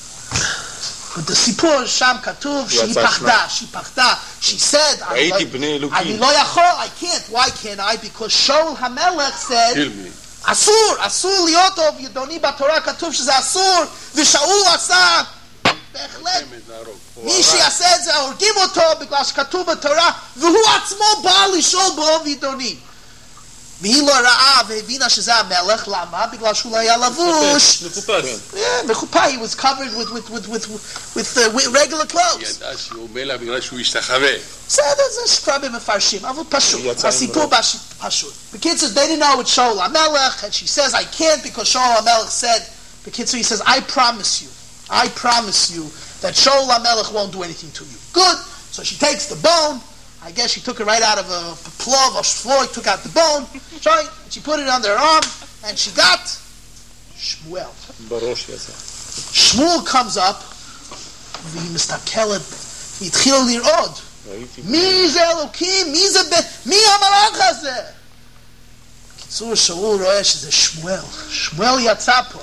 בסיפור שם כתוב שהיא פחדה. She said, אני לא יכול, I can't. Why can't I? Because שאול המלך said, אסור להיות אוב ידוני בתורה, כתוב שזה אסור, ושאול עשה, בהחלט, מי שיעשה את זה, הורגים אותו, בגלל שכתוב בתורה, והוא עצמו בא לשאול באוב ידוני. והיא לא ראה והבינה שזה המלך, למה? בגלל שהוא לא היה לבוש. מחופש. He was covered with regular clothes. ידע שהוא מלך בגלל שהוא השתחווה. בסדר, זה שרבים מפרשים, אבל פשוט. הסיפור פשוט. בקיצור, they didn't know it's שאול המלך, and she says, I can't because שאול המלך said, בקיצור, he says, I promise you that Shaul HaMelech won't do anything to you. Good. So she takes the bone. I guess she took it right out of a plov or shvoi, took out the bone. Right? She put it under her arm, and she got Shmuel. Shmuel comes up. והיא מסתכלת, היא התחילה לרעוד. מי זה אלוקים? מי המלאך הזה? בקיצור, שאול רואה שזה שמואל. שמואל יצא פה.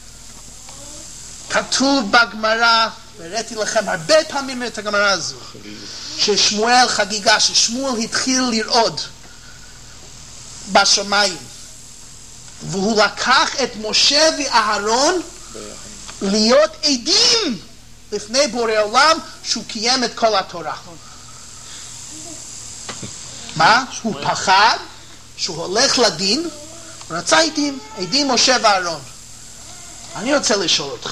כתוב בגמרא, והראיתי לכם הרבה פעמים את הגמרא הזו, ששמואל חגיגה, ששמואל התחיל לרעוד בשמיים, והוא לקח את משה ואהרון להיות עדים לפני בורא עולם שהוא קיים את כל התורה. מה? הוא פחד שהוא הולך לדין, רצה עדים משה ואהרון. אני רוצה לשאול אתכם,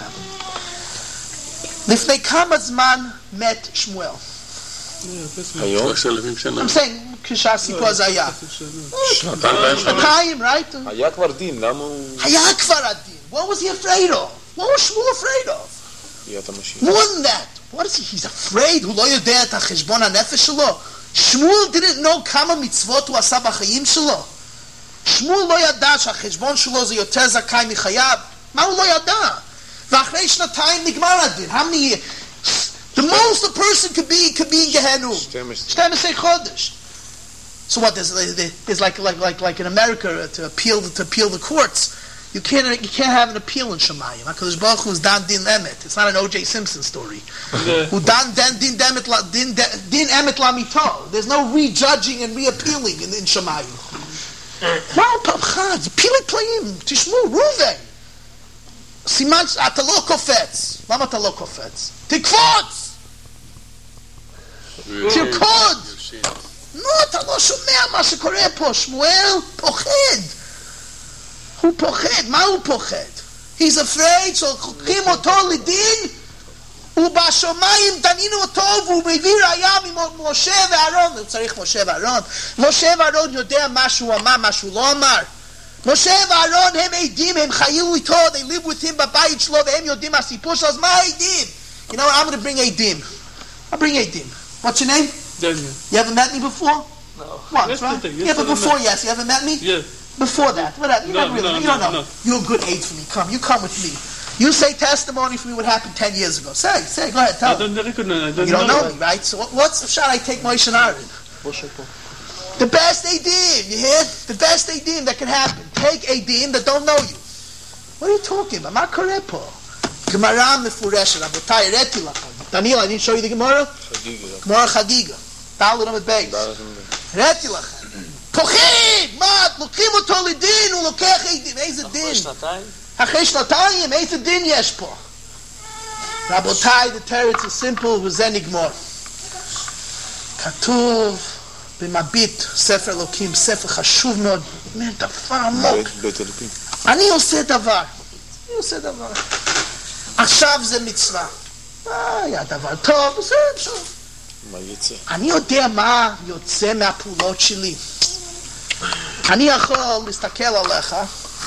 לפני כמה זמן מת שמואל? היום? 3,000 שנה. I'm saying, כשהסיפור הזה היה. שנתיים, right? היה כבר דין, למה הוא... היה כבר הדין. What was he afraid of? What was Shmuel afraid of? More than that. What is he? He's afraid. הוא לא יודע את החשבון הנפש שלו. שמואל didn't know כמה מצוות הוא עשה בחיים שלו. שמואל לא ידע שהחשבון שלו זה יותר זכאי מחייו. מה הוא לא ידע? ואחרי שנתיים נגמר הדין. How many years? The most a person could be in Gehenna. 12 חודש. So what? There's like in America to appeal the courts. You can't have an appeal in Shemayim. HaKadosh Baruch Hu is dan din emet. It's not an O.J. Simpson story. Who dan din emet lamito. There's no rejudging and reappealing in Shemayim. מה פחד? זה פילי פלאים. תשמעו, ראובן. סימן, אתה לא קופץ. למה אתה לא קופץ? תקפוץ! תרקוד! לא, אתה לא שומע מה שקורה פה. שמואל פוחד. הוא פוחד. מה הוא פוחד? He's afraid, שולחים אותו לדין, ובשמיים דנינו אותו, והוא מביא ראיה ממשה ואהרון. הוא צריך משה ואהרון. משה ואהרון יודע מה שהוא אמר, מה שהוא לא אמר. משה ואהרון הם עדים, הם חיו איתו, they live with him בבית שלו, והם יודעים הסיפור שלו, אז מה העדים? You know, I'm going to bring עדים. I'll bring עדים. What's your name? Daniel. You ever met me before? No. Once, right? Yeah, but before, yes. You ever met me? Yeah. Before that. Whatever. You No, never really, no, you don't no, know. no. You're a good aid for me. You come with me. You say testimony for me what happened 10 years ago. Say, go ahead, tell I me. don't recognize. You don't know me, right? So what's the shot I take Moshe and Aaron? The best Adim, you hear? The best Adim that can happen. Take Adim that don't know you. What are you talking about? מה קורה פה? גמרא מפורשת, רבותיי, הראיתי לכם. Daniel, I didn't show you the Gemara? גמרא חגיגה. ד' עמוד בייס. הראיתי לכם. פוחד! מה? לוקחים אותו לדין, הוא לוקח דין. איזה דין? אחרי שנתיים, איזה דין יש פה? רבותיי, the teretz is simple, וזה נגמור. כתוב במביט ספר אלוקים, ספר חשוב מאוד, דבר עמוק. אני עושה דבר. עכשיו זה מצווה. היה דבר טוב, זה אפשר. מה יצא? אני יודע מה יוצא מהפעולות שלי. אני יכול להסתכל עליך,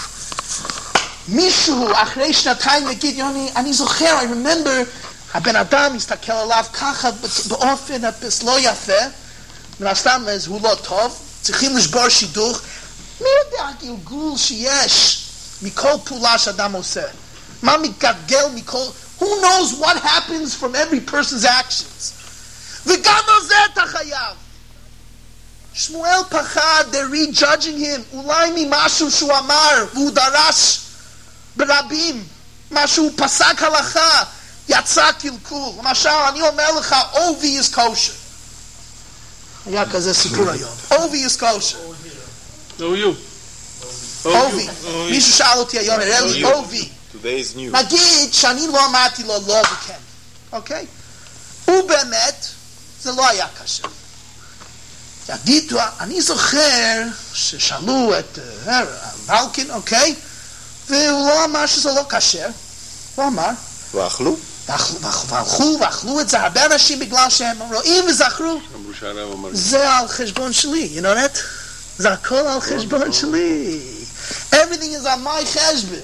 מישהו אחרי שנתיים יגיד, יוני, אני זוכר, I remember, הבן אדם מסתכל עליו ככה באופן לא יפה, מן הסתם הוא לא טוב, צריכים לשבור שידוך. מי יודע הגלגול שיש מכל פעולה שאדם עושה? מה מתגלגל מכל... Who knows what happens from every person's actions? וגם על זה אתה חייב. שמואל פחד, they're re-judging him, אולי ממשהו שהוא אמר, והוא דרש ברבים, משהו פסק הלכה, יצא קלקול. למשל, אני אומר לך, Ovi is kosher. היה כזה סיפור היום. Ovi is kosher. Ovi. מישהו שאל אותי היום, הראה לי Ovi. נגיד שאני לא אמרתי לו לא וכן. אוקיי? ובאמת, זה לא היה קשה. יגידו, אני זוכר ששאלו את ולקין, אוקיי? והוא לא אמר שזה לא קשה. הוא אמר. ואכלו? ואכלו את זה הרבה אנשים בגלל שהם רואים וזכרו. זה על חשבון שלי, you know that? זה הכל על חשבון שלי. Everything is on my חשבון.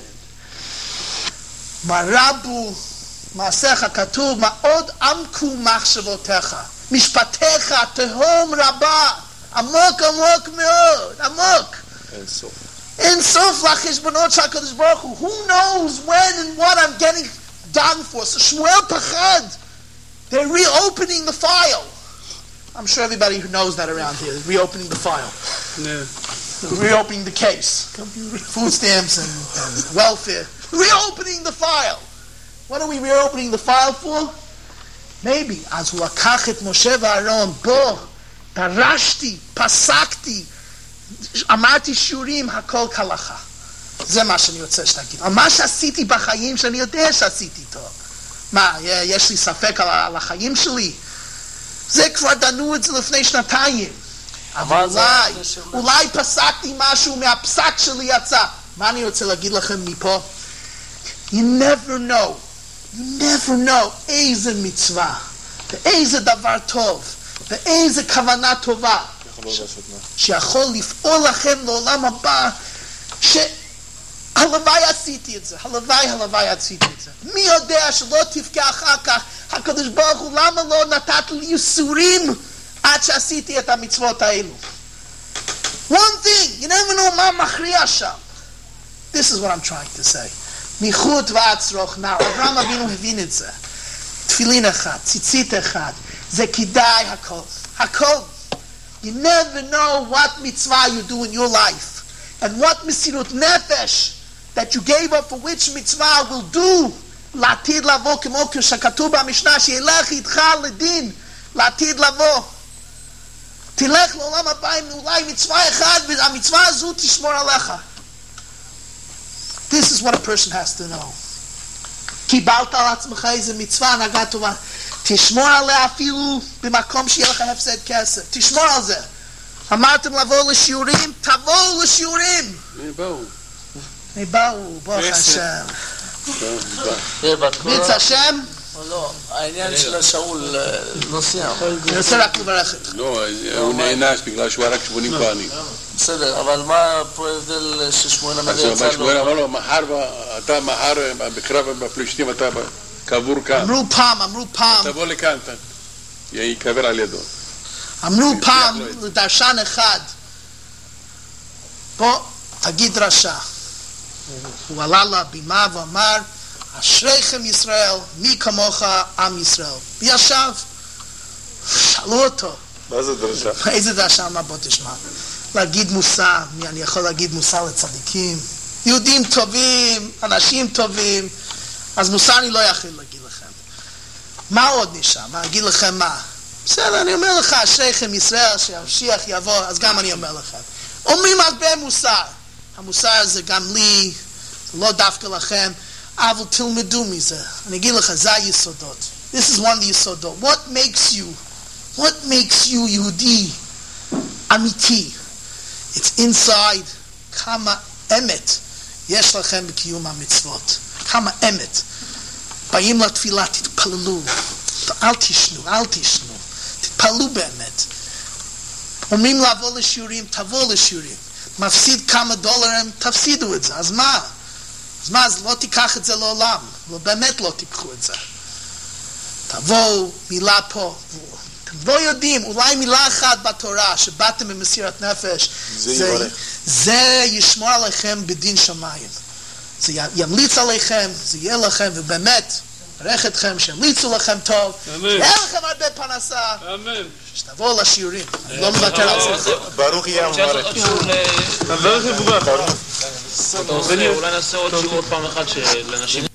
מה רבו, מעשיך כתוב, מה עוד עמקו מחשבותיך, משפטיך תהום רבה, עמוק עמוק מאוד, עמוק. אין סוף לחשבונות של הקדוש ברוך הוא. Who knows when and what I'm getting done for? So שמואל פחד. They're reopening the file. I'm sure everybody who knows that around here is reopening the file. Reopening the case. Food stamps and welfare. Reopening the file. What are we reopening the file for? Maybe. אז הוא לקח את משה ואהרון, בוא, דרשתי, פסקתי, אמרתי שיעורים, הכל כהלכה. זה מה שאני רוצה שתגיד. על מה שעשיתי בחיים שאני יודע שעשיתי טוב. מה, יש לי ספק על החיים שלי? זה כבר דנו את זה לפני שנתיים. אבל אולי פסקתי משהו מהפסק שלי יצא. מה אני רוצה להגיד לכם מפה? You never know איזה מצווה, ואיזה דבר טוב, ואיזה כוונה טובה, שיכול לפעול לכם לעולם הבא, שהלוואי עשיתי את זה, הלוואי עשיתי את זה. מי יודע שלא תבכה אחר כך, הקדוש ברוך הוא, למה לא נתת לי ייסורים עד שעשיתי את המצוות האלו? One thing, you never know מה מכריע שם. This is what I'm trying to say. מיחוד ועצרוך נער, אברהם אבינו הבין את זה. תפילין אחד, ציצית אחד, זה כדאי הכל. You never know what mitzvah you do in your life, and what מסירות נפש that you gave up for which mitzvah will do לעתיד לבוא, כמו שכתוב במשנה, שילך איתך לדין לעתיד לבוא. תלך לעולם הבא עם אולי מצווה אחד, והמצווה הזו תשמור עליך. This is what a person has to know. קיבלת על עצמך איזה מצווה, הנהגה טובה. תשמור עליה אפילו במקום שיהיה לך הפסד כסף. תשמור על זה. אמרתם לבוא לשיעורים? תבואו לשיעורים. מי באו? ברוך השם. מיץ השם? לא, העניין של השאול לא סיים. אני רוצה רק לברך. לא, הוא נענש בגלל שהוא הרג 80 פעמים. בסדר, אבל מה פה ההבדל ששמואל המלך יצא לו? שמואל אמר לו, אתה מחר בקרב בפלישתים, אתה קבור כאן. אמרו פעם. תבוא לכאן, ייקבר על ידו. אמרו פעם לדרשן אחד, בוא תגיד דרשה. הוא עלה לבימה ואמר, אשריכם ישראל, מי כמוך עם ישראל. וישב, שאלו אותו. מה זה דרשה? איזה דרשה? מה בוא תשמע? להגיד מוסר, אני יכול להגיד מוסר לצדיקים. יהודים טובים, אנשים טובים, אז מוסר אני לא יכול להגיד לכם. מה עוד נשאר? מה אגיד לכם מה? בסדר, אני אומר לך, אשריכם ישראל, שהמשיח יבוא, אז גם אני אומר לכם. אומרים הרבה מוסר. המוסר זה גם לי, זה לא דווקא לכם, אבל תלמדו מזה. אני אגיד לך, זה היסודות. This is one of the יסודות. What makes you יהודי אמיתי? It's inside. כמה אמת יש לכם בקיום המצוות. כמה אמת. באים לתפילה, תתפללו. אל תשנו. תתפללו באמת. אומרים לבוא לשיעורים, תבוא לשיעורים. מפסיד כמה דולרים, תפסידו את זה. אז מה? אז לא תיקח את זה לעולם. לא באמת לא תיקחו את זה. תבואו, מילה פה. אתם לא יודעים, אולי מילה אחת בתורה שבאתם במסירת נפש, זה ישמור עליכם בדין שמיים. זה ימליץ עליכם, זה יהיה לכם, ובאמת, ברך אתכם, שימליצו לכם טוב, יהיה לכם הרבה פרנסה, שתבואו לשיעורים, אני לא מוותר על זה. ברוך יהיה המברך. ברוך יבורך. אולי נעשה עוד שיעור פעם אחת לנשים.